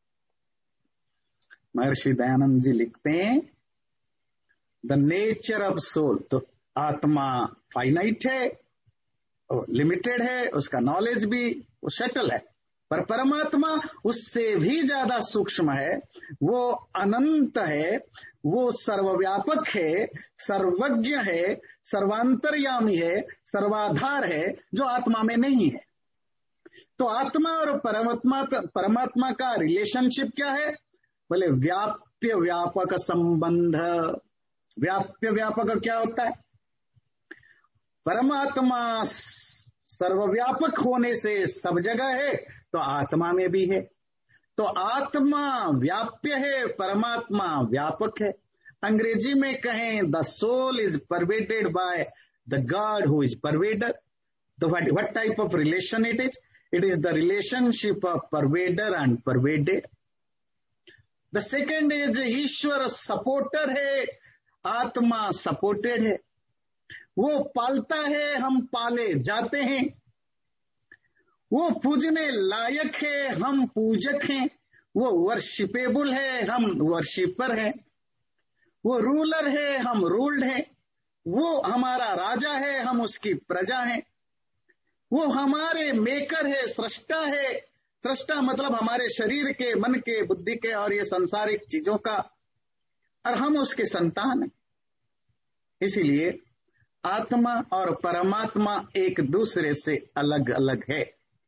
महर्षि दयानंद जी लिखते हैं, द नेचर ऑफ सोल। तो आत्मा फाइनाइट है, लिमिटेड है, उसका नॉलेज भी वो शटल है, पर परमात्मा उससे भी ज्यादा सूक्ष्म है, वो अनंत है, वो सर्वव्यापक है, सर्वज्ञ है, सर्वांतरयामी है, सर्वाधार है, जो आत्मा में नहीं है। तो आत्मा और परमात्मा का रिलेशनशिप क्या है? बोले व्याप्य व्यापक संबंध। व्याप्य व्यापक क्या होता है? परमात्मा सर्वव्यापक होने से सब जगह है, तो आत्मा में भी है। तो आत्मा व्याप्य है, परमात्मा व्यापक है। अंग्रेजी में कहें, the soul is pervaded by the God who is pervader. तो what type of relation it is? It is the relationship of pervader and pervaded. The second is ईश्वर सपोर्टर है, आत्मा सपोर्टेड है। वो पालता है, हम पाले जाते हैं। वो पूजने लायक है, हम पूजक हैं। वो वर्शिपेबल है, हम वर्शिपर हैं। वो रूलर है, हम रूल्ड हैं। वो हमारा राजा है, हम उसकी प्रजा हैं। वो हमारे मेकर है, सृष्टा है। सृष्टा मतलब हमारे शरीर के, मन के, बुद्धि के और ये सांसारिक चीजों का, और हम उसके संतान हैं। इसीलिए आत्मा और परमात्मा एक दूसरे से अलग अलग है।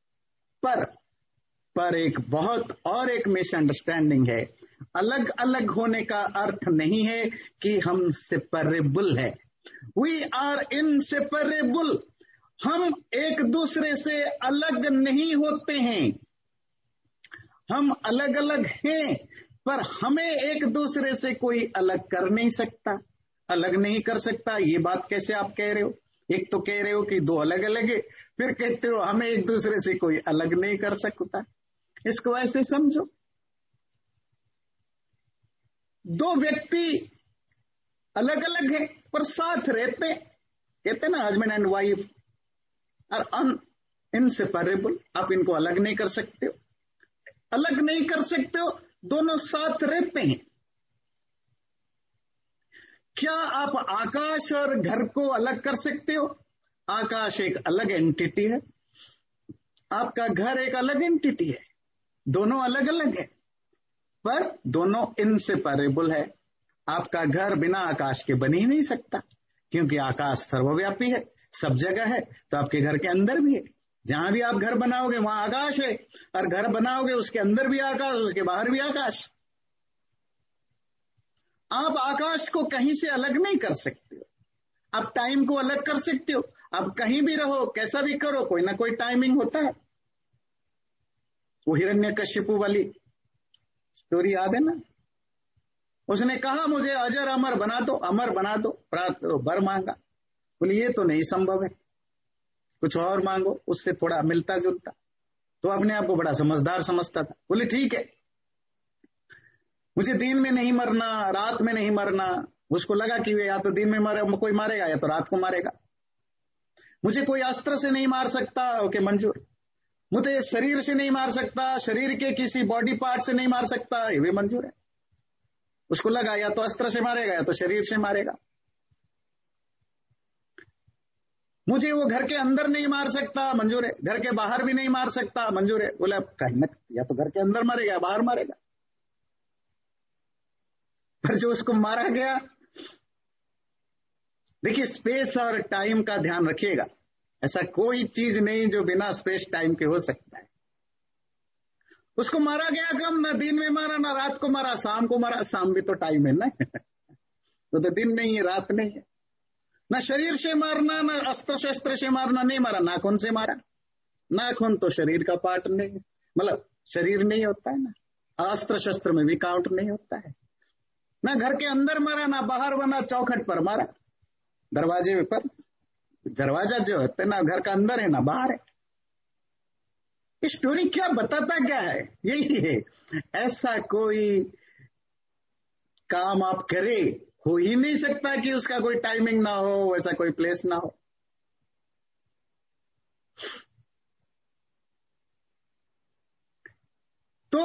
पर एक बहुत और एक मिसअंडरस्टैंडिंग है। अलग अलग होने का अर्थ नहीं है कि हम सेपरेबल है। We are inseparable. हम एक दूसरे से अलग नहीं होते हैं। हम अलग अलग हैं, पर हमें एक दूसरे से कोई अलग कर नहीं सकता, अलग नहीं कर सकता। ये बात कैसे आप कह रहे हो? एक तो कह रहे हो कि दो अलग अलग है, फिर कहते हो हमें एक दूसरे से कोई अलग नहीं कर सकता। इसको ऐसे समझो, दो व्यक्ति अलग अलग है पर साथ रहते हैं, कहते हैं ना हस्बैंड एंड वाइफ और इनसेपरेबल, आप इनको अलग नहीं कर सकते हो, अलग नहीं कर सकते हो, दोनों साथ रहते हैं। क्या आप आकाश और घर को अलग कर सकते हो? आकाश एक अलग एंटिटी है, आपका घर एक अलग एंटिटी है, दोनों अलग अलग है पर दोनों इनसेपरेबल है। आपका घर बिना आकाश के बन ही नहीं सकता, क्योंकि आकाश सर्वव्यापी है, सब जगह है, तो आपके घर के अंदर भी है। जहां भी आप घर बनाओगे वहां आकाश है, और घर बनाओगे उसके अंदर भी आकाश, उसके बाहर भी आकाश। आप आकाश को कहीं से अलग नहीं कर सकते हो, आप टाइम को अलग कर सकते हो, आप कहीं भी रहो कैसा भी करो कोई ना कोई टाइमिंग होता है। वो हिरण्यकश्यपु वाली स्टोरी याद है ना, उसने कहा मुझे अजर अमर बना दो, अमर बना दो, वर मांगा। बोले ये तो नहीं संभव है, कुछ और मांगो उससे थोड़ा मिलता जुलता। तो अपने आप को बड़ा समझदार समझता था। बोले ठीक है, मुझे दिन में नहीं मरना, रात में नहीं मरना। उसको लगा कि वे या तो दिन में कोई मारेगा या तो रात को मारेगा। मुझे कोई अस्त्र से नहीं मार सकता, ओके मंजूर। मुझे शरीर से नहीं मार सकता, शरीर के किसी बॉडी पार्ट से नहीं मार सकता, ये भी मंजूर है। उसको लगा या तो अस्त्र से मारेगा या तो शरीर से मारेगा। मुझे वो घर के अंदर नहीं मार सकता, मंजूर है। घर के बाहर भी नहीं मार सकता, मंजूर है। बोला कहीं ना या तो घर के अंदर मारेगा या बाहर मारेगा। पर जो उसको मारा गया, देखिए स्पेस और टाइम का ध्यान रखिएगा, ऐसा कोई चीज नहीं जो बिना स्पेस टाइम के हो सकता है। उसको मारा गया कब? ना दिन में मारा ना रात को मारा, शाम को मारा। शाम भी तो टाइम है ना तो दिन नहीं है रात नहीं है। ना शरीर से मारना, ना अस्त्र शस्त्र से मारना, नहीं मारा। नाखून से मारा, नाखून तो शरीर का पार्ट नहीं है, मतलब शरीर नहीं होता है ना, अस्त्र शस्त्र में भी काउंट नहीं होता है। ना घर के अंदर मारा ना बाहर, बना चौखट पर मारा, दरवाजे पर। दरवाजा जो होता है ना घर का अंदर है ना बाहर है। स्टोरी क्या बताता क्या है? यही है, ऐसा कोई काम आप करे हो ही नहीं सकता कि उसका कोई टाइमिंग ना हो, ऐसा कोई प्लेस ना हो। तो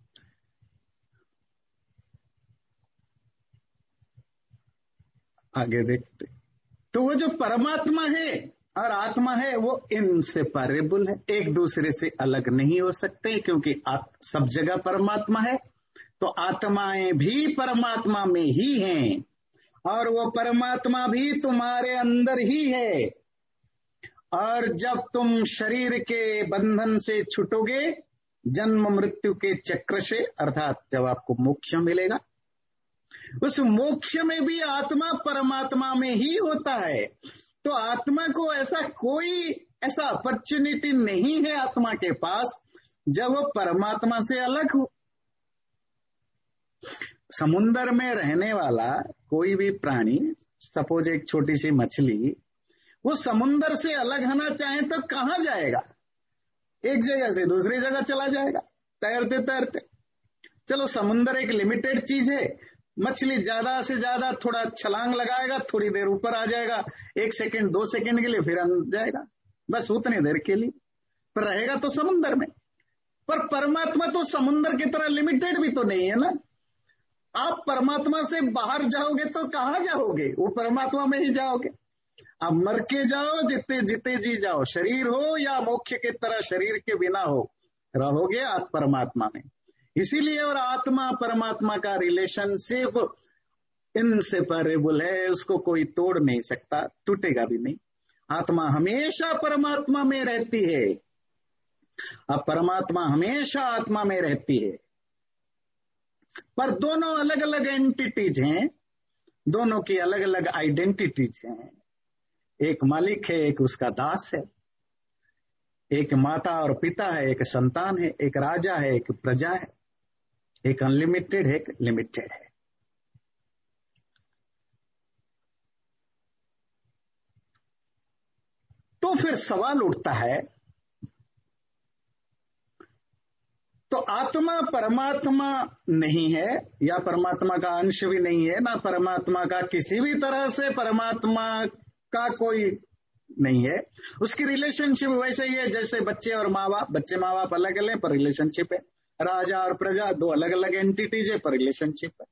आगे देखते, तो वो जो परमात्मा है और आत्मा है वो इनसेपरेबल है, एक दूसरे से अलग नहीं हो सकते, क्योंकि सब जगह परमात्मा है। तो आत्माएं भी परमात्मा में ही हैं, और वो परमात्मा भी तुम्हारे अंदर ही है। और जब तुम शरीर के बंधन से छूटोगे, जन्म मृत्यु के चक्र से, अर्थात जब आपको मोक्ष मिलेगा, उस मोक्ष में भी आत्मा परमात्मा में ही होता है। तो आत्मा को ऐसा अपॉर्चुनिटी नहीं है आत्मा के पास जब वो परमात्मा से अलग हो। समुन्द्र में रहने वाला कोई भी प्राणी, सपोज एक छोटी सी मछली, वो समुन्द्र से अलग होना चाहे तो कहां जाएगा? एक जगह से दूसरी जगह चला जाएगा तैरते तैरते। चलो समुन्द्र एक लिमिटेड चीज है, मछली ज्यादा से ज्यादा थोड़ा छलांग लगाएगा, थोड़ी देर ऊपर आ जाएगा, 1 सेकंड 2 सेकंड के लिए, फिर जाएगा, बस उतनी देर के लिए, पर रहेगा तो समुन्द्र में। पर परमात्मा तो समुन्द्र की तरह लिमिटेड भी तो नहीं है ना। आप परमात्मा से बाहर जाओगे तो कहां जाओगे? वो परमात्मा में ही जाओगे। आप मर के जाओ, जितने जितने जी जाओ, शरीर हो या मोक्ष की तरह शरीर के बिना हो, रहोगे आप परमात्मा में। इसीलिए और आत्मा परमात्मा का रिलेशनशिप इनसेपरेबल है, उसको कोई तोड़ नहीं सकता, टूटेगा भी नहीं। आत्मा हमेशा परमात्मा में रहती है, अब परमात्मा हमेशा आत्मा में रहती है। पर दोनों अलग अलग एंटिटीज हैं, दोनों की अलग अलग आइडेंटिटीज हैं। एक मालिक है, एक उसका दास है, एक माता और पिता है, एक संतान है, एक राजा है, एक प्रजा है, एक अनलिमिटेड है, एक लिमिटेड है। तो फिर सवाल उठता है, तो आत्मा परमात्मा नहीं है, या परमात्मा का अंश भी नहीं है, ना परमात्मा का किसी भी तरह से परमात्मा का कोई नहीं है। उसकी रिलेशनशिप वैसे ही है जैसे बच्चे और माँ बाप, बच्चे माँ बाप अलग अलग पर रिलेशनशिप है। राजा और प्रजा दो अलग अलग एंटिटीज है पर रिलेशनशिप है।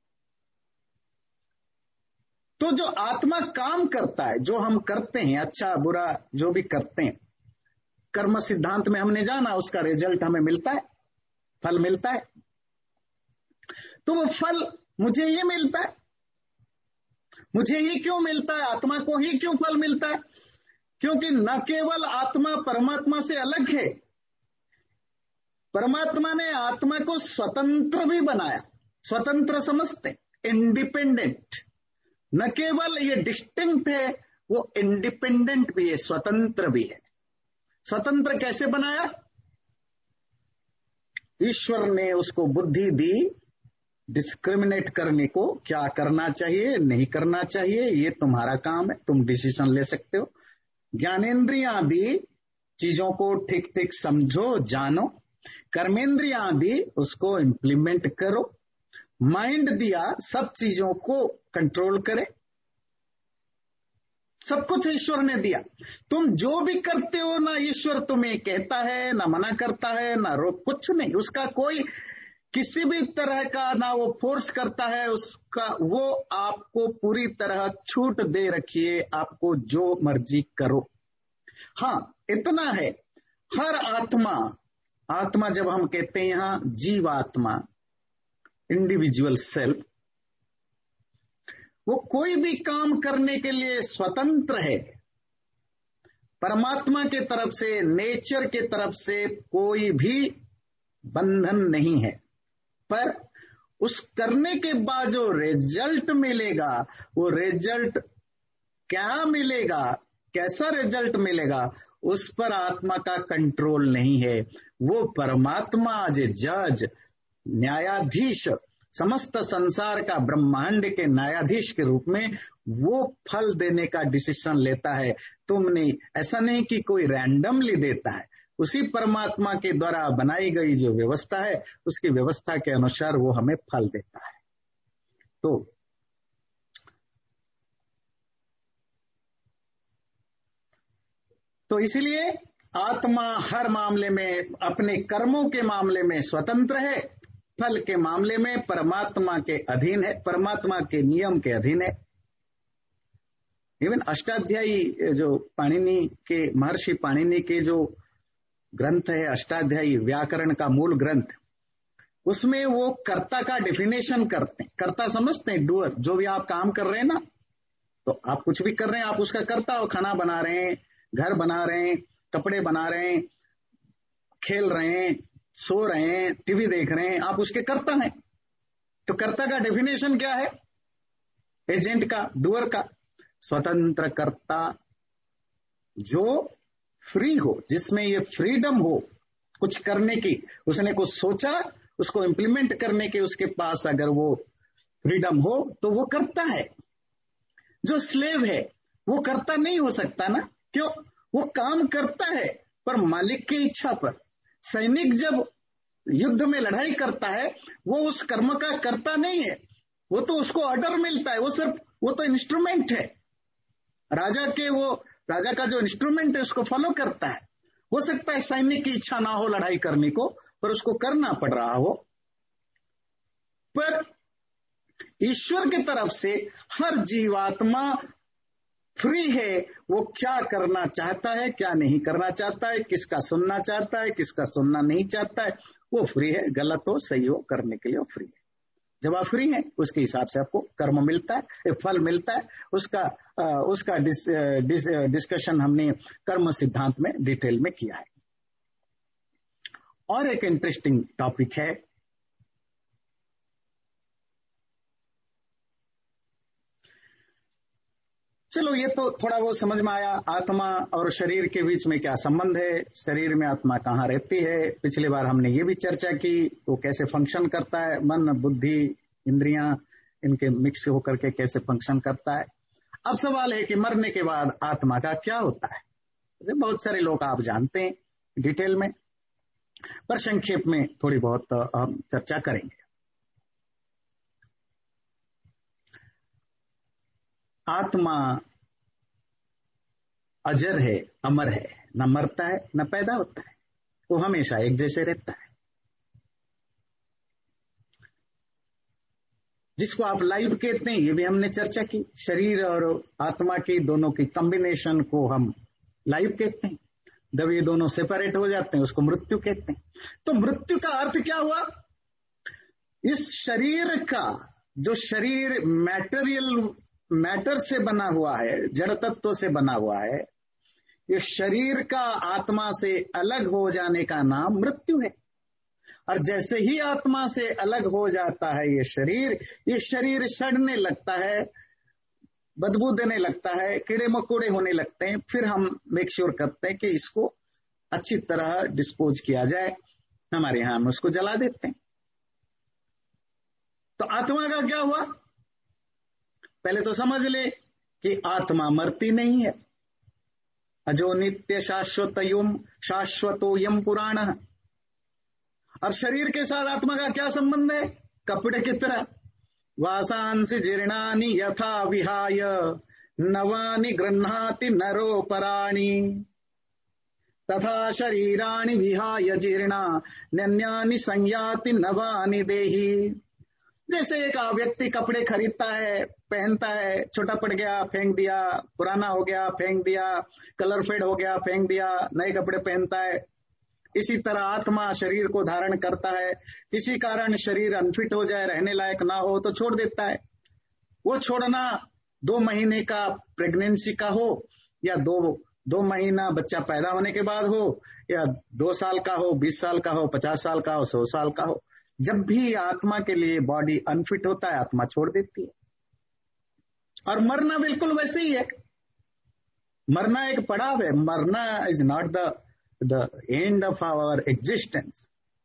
तो जो आत्मा काम करता है, जो हम करते हैं, अच्छा बुरा जो भी करते हैं, कर्म सिद्धांत में हमने जाना उसका रिजल्ट हमें मिलता है, फल मिलता है। तो वो फल मुझे ही मिलता है। मुझे ही क्यों मिलता है? आत्मा को ही क्यों फल मिलता है? क्योंकि न केवल आत्मा परमात्मा से अलग है, परमात्मा ने आत्मा को स्वतंत्र भी बनाया। स्वतंत्र समझते, इंडिपेंडेंट। न केवल ये डिस्टिंक्ट है, वो इंडिपेंडेंट भी है, स्वतंत्र भी है। स्वतंत्र कैसे बनाया? ईश्वर ने उसको बुद्धि दी डिस्क्रिमिनेट करने को, क्या करना चाहिए नहीं करना चाहिए ये तुम्हारा काम है, तुम डिसीजन ले सकते हो। ज्ञानेन्द्रियां दी, चीजों को ठीक ठीक समझो जानो। कर्मेंद्रियां दी, उसको इंप्लीमेंट करो। माइंड दिया, सब चीजों को कंट्रोल करे। सब कुछ ईश्वर ने दिया। तुम जो भी करते हो ना ईश्वर तुम्हें कहता है, ना मना करता है, ना रोक, कुछ नहीं। उसका कोई किसी भी तरह का ना वो फोर्स करता है, उसका वो आपको पूरी तरह छूट दे रखी है, आपको जो मर्जी करो। हाँ इतना है, हर आत्मा, आत्मा जब हम कहते हैं यहां जीवात्मा, इंडिविजुअल सेल्फ, वो कोई भी काम करने के लिए स्वतंत्र है। परमात्मा के तरफ से, नेचर के तरफ से कोई भी बंधन नहीं है। पर उस करने के बाद जो रिजल्ट मिलेगा, वो रिजल्ट क्या मिलेगा, कैसा रिजल्ट मिलेगा, उस पर आत्मा का कंट्रोल नहीं है। वो परमात्मा जज, न्यायाधीश, समस्त संसार का, ब्रह्मांड के न्यायाधीश के रूप में वो फल देने का डिसीजन लेता है। तुमने ऐसा नहीं कि कोई रैंडमली देता है, उसी परमात्मा के द्वारा बनाई गई जो व्यवस्था है, उसकी व्यवस्था के अनुसार वो हमें फल देता है। तो इसलिए आत्मा हर मामले में, अपने कर्मों के मामले में स्वतंत्र है, फल के मामले में परमात्मा के अधीन है, परमात्मा के नियम के अधीन है। इवन अष्टाध्यायी जो पाणिनि के, महर्षि पाणिनि के जो ग्रंथ है अष्टाध्यायी, व्याकरण का मूल ग्रंथ, उसमें वो कर्ता का डेफिनेशन करते हैं। कर्ता समझते हैं, डूअर, जो भी आप काम कर रहे हैं ना, तो आप कुछ भी कर रहे हैं, आप उसका कर्ता हो। खाना बना रहे हैं, घर बना रहे हैं, कपड़े बना रहे हैं, खेल रहे हैं, सो रहे हैं, टीवी देख रहे हैं, आप उसके कर्ता हैं। तो कर्ता का डेफिनेशन क्या है? एजेंट का, डूअर का। स्वतंत्र कर्ता जो फ्री हो, जिसमें ये फ्रीडम हो कुछ करने की, उसने कुछ सोचा, उसको इंप्लीमेंट करने की उसके पास अगर वो फ्रीडम हो तो वो करता है। जो स्लेव है वो करता नहीं हो सकता ना, क्यों? वो काम करता है पर मालिक की इच्छा पर। सैनिक जब युद्ध में लड़ाई करता है, वो उस कर्म का करता नहीं है, वो तो उसको ऑर्डर मिलता है, वो सिर्फ, वो तो इंस्ट्रूमेंट है। राजा का जो इंस्ट्रूमेंट है उसको फॉलो करता है। हो सकता है सैनिक की इच्छा ना हो लड़ाई करने को, पर उसको करना पड़ रहा हो। पर ईश्वर की तरफ से हर जीवात्मा फ्री है, वो क्या करना चाहता है, क्या नहीं करना चाहता है, किसका सुनना चाहता है, किसका सुनना नहीं चाहता है, वो फ्री है। गलत हो सही हो करने के लिए वो फ्री है। जब आप फ्री हैं उसके हिसाब से आपको कर्म मिलता है, फल मिलता है। उसका डिस्कशन हमने कर्म सिद्धांत में डिटेल में किया है। और एक इंटरेस्टिंग टॉपिक है, चलो ये तो थोड़ा वो समझ में आया, आत्मा और शरीर के बीच में क्या संबंध है, शरीर में आत्मा कहाँ रहती है। पिछली बार हमने ये भी चर्चा की वो कैसे फंक्शन करता है, मन बुद्धि इंद्रियां इनके मिक्स होकर के कैसे फंक्शन करता है। अब सवाल है कि मरने के बाद आत्मा का क्या होता है। बहुत सारे लोग आप जानते हैं डिटेल में, पर संक्षेप में थोड़ी बहुत हम चर्चा करेंगे। आत्मा अजर है, अमर है, न मरता है न पैदा होता है, वो हमेशा एक जैसे रहता है। जिसको आप लाइफ कहते हैं, ये भी हमने चर्चा की। शरीर और आत्मा की दोनों की कॉम्बिनेशन को हम लाइफ कहते हैं। जब ये दोनों सेपरेट हो जाते हैं उसको मृत्यु कहते हैं। तो मृत्यु का अर्थ क्या हुआ? इस शरीर का, जो शरीर मैटर से बना हुआ है, जड़ तत्व से बना हुआ है, ये शरीर का आत्मा से अलग हो जाने का नाम मृत्यु है। और जैसे ही आत्मा से अलग हो जाता है ये शरीर सड़ने लगता है, बदबू देने लगता है, कीड़े मकोड़े होने लगते हैं। फिर हम मेक श्योर करते हैं कि इसको अच्छी तरह डिस्पोज किया जाए। हमारे यहां हम उसको जला देते हैं। तो आत्मा का क्या हुआ? पहले तो समझ ले कि आत्मा मरती नहीं है। अजो नित्य शाश्वतो यम पुराण। और शरीर के साथ आत्मा का क्या संबंध है? कपड़े की तरह। वासांसि जीर्णानि यथा विहाय नवानि गृह्णाति नरो पराणि तथा शरीराणि विहाय जीर्णा नन्यानि संयाति नवानि देहि। जैसे एक व्यक्ति कपड़े खरीदता है, पहनता है, छोटा पड़ गया फेंक दिया, पुराना हो गया फेंक दिया, कलर फेड हो गया फेंक दिया, नए कपड़े पहनता है। इसी तरह आत्मा शरीर को धारण करता है। किसी कारण शरीर अनफिट हो जाए, रहने लायक ना हो तो छोड़ देता है। वो छोड़ना 2 महीने का प्रेगनेंसी का हो, या 2 महीना बच्चा पैदा होने के बाद हो, या 2 साल का हो, 20 साल का हो, 50 साल का हो, 100 साल का हो। जब भी आत्मा के लिए बॉडी अनफिट होता है, आत्मा छोड़ देती है। और मरना बिल्कुल वैसे ही है। मरना एक पड़ाव है। मरना is not the end of our existence।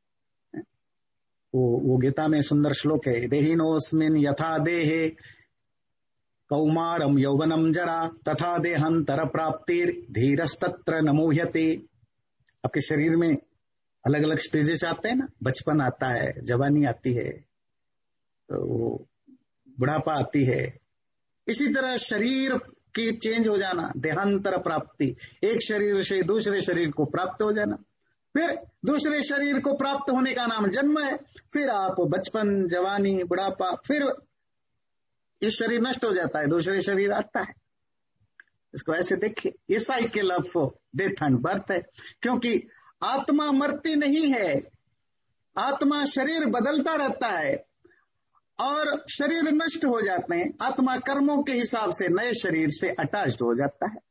वो गीता में सुंदर श्लोक है, देहिनोस्मिन यथा देहे कौमारम यौवनम जरा तथा देहांतर प्राप्तिर धीरस्तत्र न मुह्यते। आपके शरीर में अलग अलग स्टेजेस आते हैं ना, बचपन आता है, जवानी आती है, तो बुढ़ापा आती है। इसी तरह शरीर की चेंज हो जाना, देहांतर प्राप्ति, एक शरीर से दूसरे शरीर को प्राप्त हो जाना। फिर दूसरे शरीर को प्राप्त होने का नाम जन्म है। फिर आप बचपन, जवानी, बुढ़ापा, फिर ये शरीर नष्ट हो जाता है, दूसरे शरीर आता है। इसको ऐसे देखिए, ये cycle of death and birth है। क्योंकि आत्मा मरती नहीं है, आत्मा शरीर बदलता रहता है और शरीर नष्ट हो जाते हैं। आत्मा कर्मों के हिसाब से नए शरीर से अटैच्ड हो जाता है।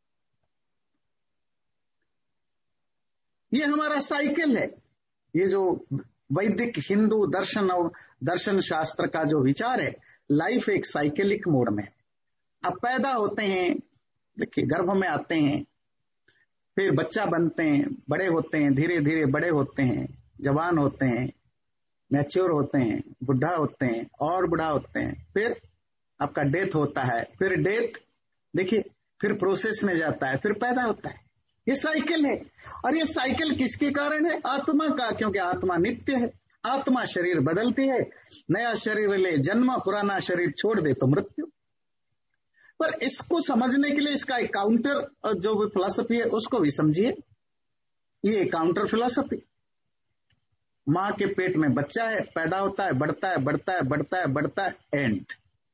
ये हमारा साइकिल है। ये जो वैदिक हिंदू दर्शन और दर्शन शास्त्र का जो विचार है, लाइफ एक साइकिलिक मोड में। अब पैदा होते हैं, देखिए गर्भ में आते हैं, फिर बच्चा बनते हैं, बड़े होते हैं, धीरे धीरे बड़े होते हैं, जवान होते हैं, मैच्योर होते हैं, बुढ़ा होते हैं और बुढ़ा होते हैं। फिर आपका डेथ होता है, फिर डेथ देखिए, फिर प्रोसेस में जाता है, फिर पैदा होता है। ये साइकिल है। और ये साइकिल किसके कारण है? आत्मा का। क्योंकि आत्मा नित्य है। आत्मा शरीर बदलती है, नया शरीर ले जन्म, पुराना शरीर छोड़ दे तो मृत्यु। पर इसको समझने के लिए इसका एक काउंटर जो फिलॉसफी है उसको भी समझिए। ये काउंटर फिलॉसफी, मां के पेट में बच्चा है, पैदा होता है, बढ़ता है, बढ़ता है, बढ़ता है, बढ़ता है, एंड।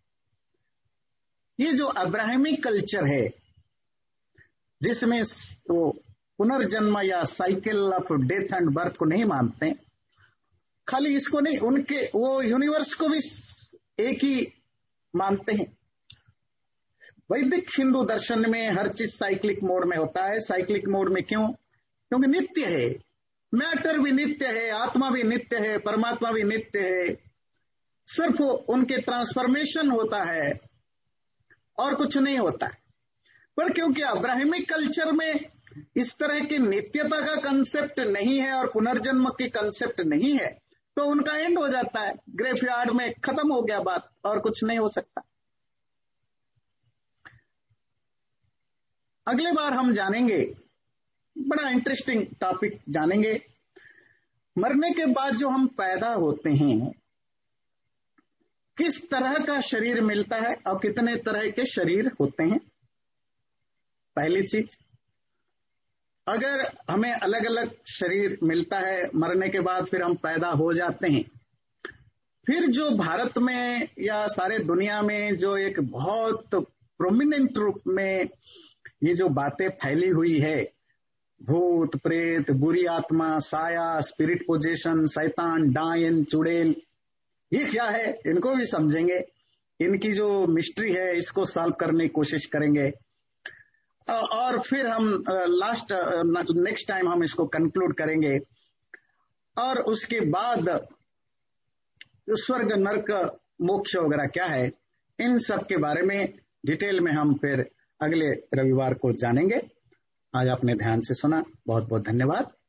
ये जो अब्राहमिक कल्चर है जिसमें वो पुनर्जन्म या cycle of death and birth को नहीं मानते, खाली इसको नहीं, उनके वो यूनिवर्स को भी एक ही मानते हैं। वैदिक हिंदू दर्शन में हर चीज साइक्लिक मोड में होता है। साइक्लिक मोड में क्यों? क्योंकि नित्य है। मैटर भी नित्य है, आत्मा भी नित्य है, परमात्मा भी नित्य है। सिर्फ उनके ट्रांसफॉर्मेशन होता है और कुछ नहीं होता है। पर क्योंकि अब्राहमिक कल्चर में इस तरह की नित्यता का कंसेप्ट नहीं है और पुनर्जन्म की कंसेप्ट नहीं है, तो उनका एंड हो जाता है, ग्रेवयार्ड में खत्म हो गया बात, और कुछ नहीं हो सकता। अगले बार हम जानेंगे, बड़ा इंटरेस्टिंग टॉपिक जानेंगे मरने के बाद जो हम पैदा होते हैं, किस तरह का शरीर मिलता है और कितने तरह के शरीर होते हैं। पहली चीज, अगर हमें अलग अलग शरीर मिलता है मरने के बाद, फिर हम पैदा हो जाते हैं, फिर जो भारत में या सारे दुनिया में जो एक बहुत प्रोमिनेंट रूप में ये जो बातें फैली हुई है, भूत प्रेत, बुरी आत्मा, साया, स्पिरिट पोजीशन, शैतान, डायन, चुड़ैल, ये क्या है, इनको भी समझेंगे। इनकी जो मिस्ट्री है इसको सॉल्व करने की कोशिश करेंगे और फिर हम नेक्स्ट टाइम हम इसको कंक्लूड करेंगे। और उसके बाद स्वर्ग, नरक, मोक्ष वगैरह क्या है, इन सब के बारे में डिटेल में हम फिर अगले रविवार को जानेंगे। आज आपने ध्यान से सुना, बहुत बहुत धन्यवाद।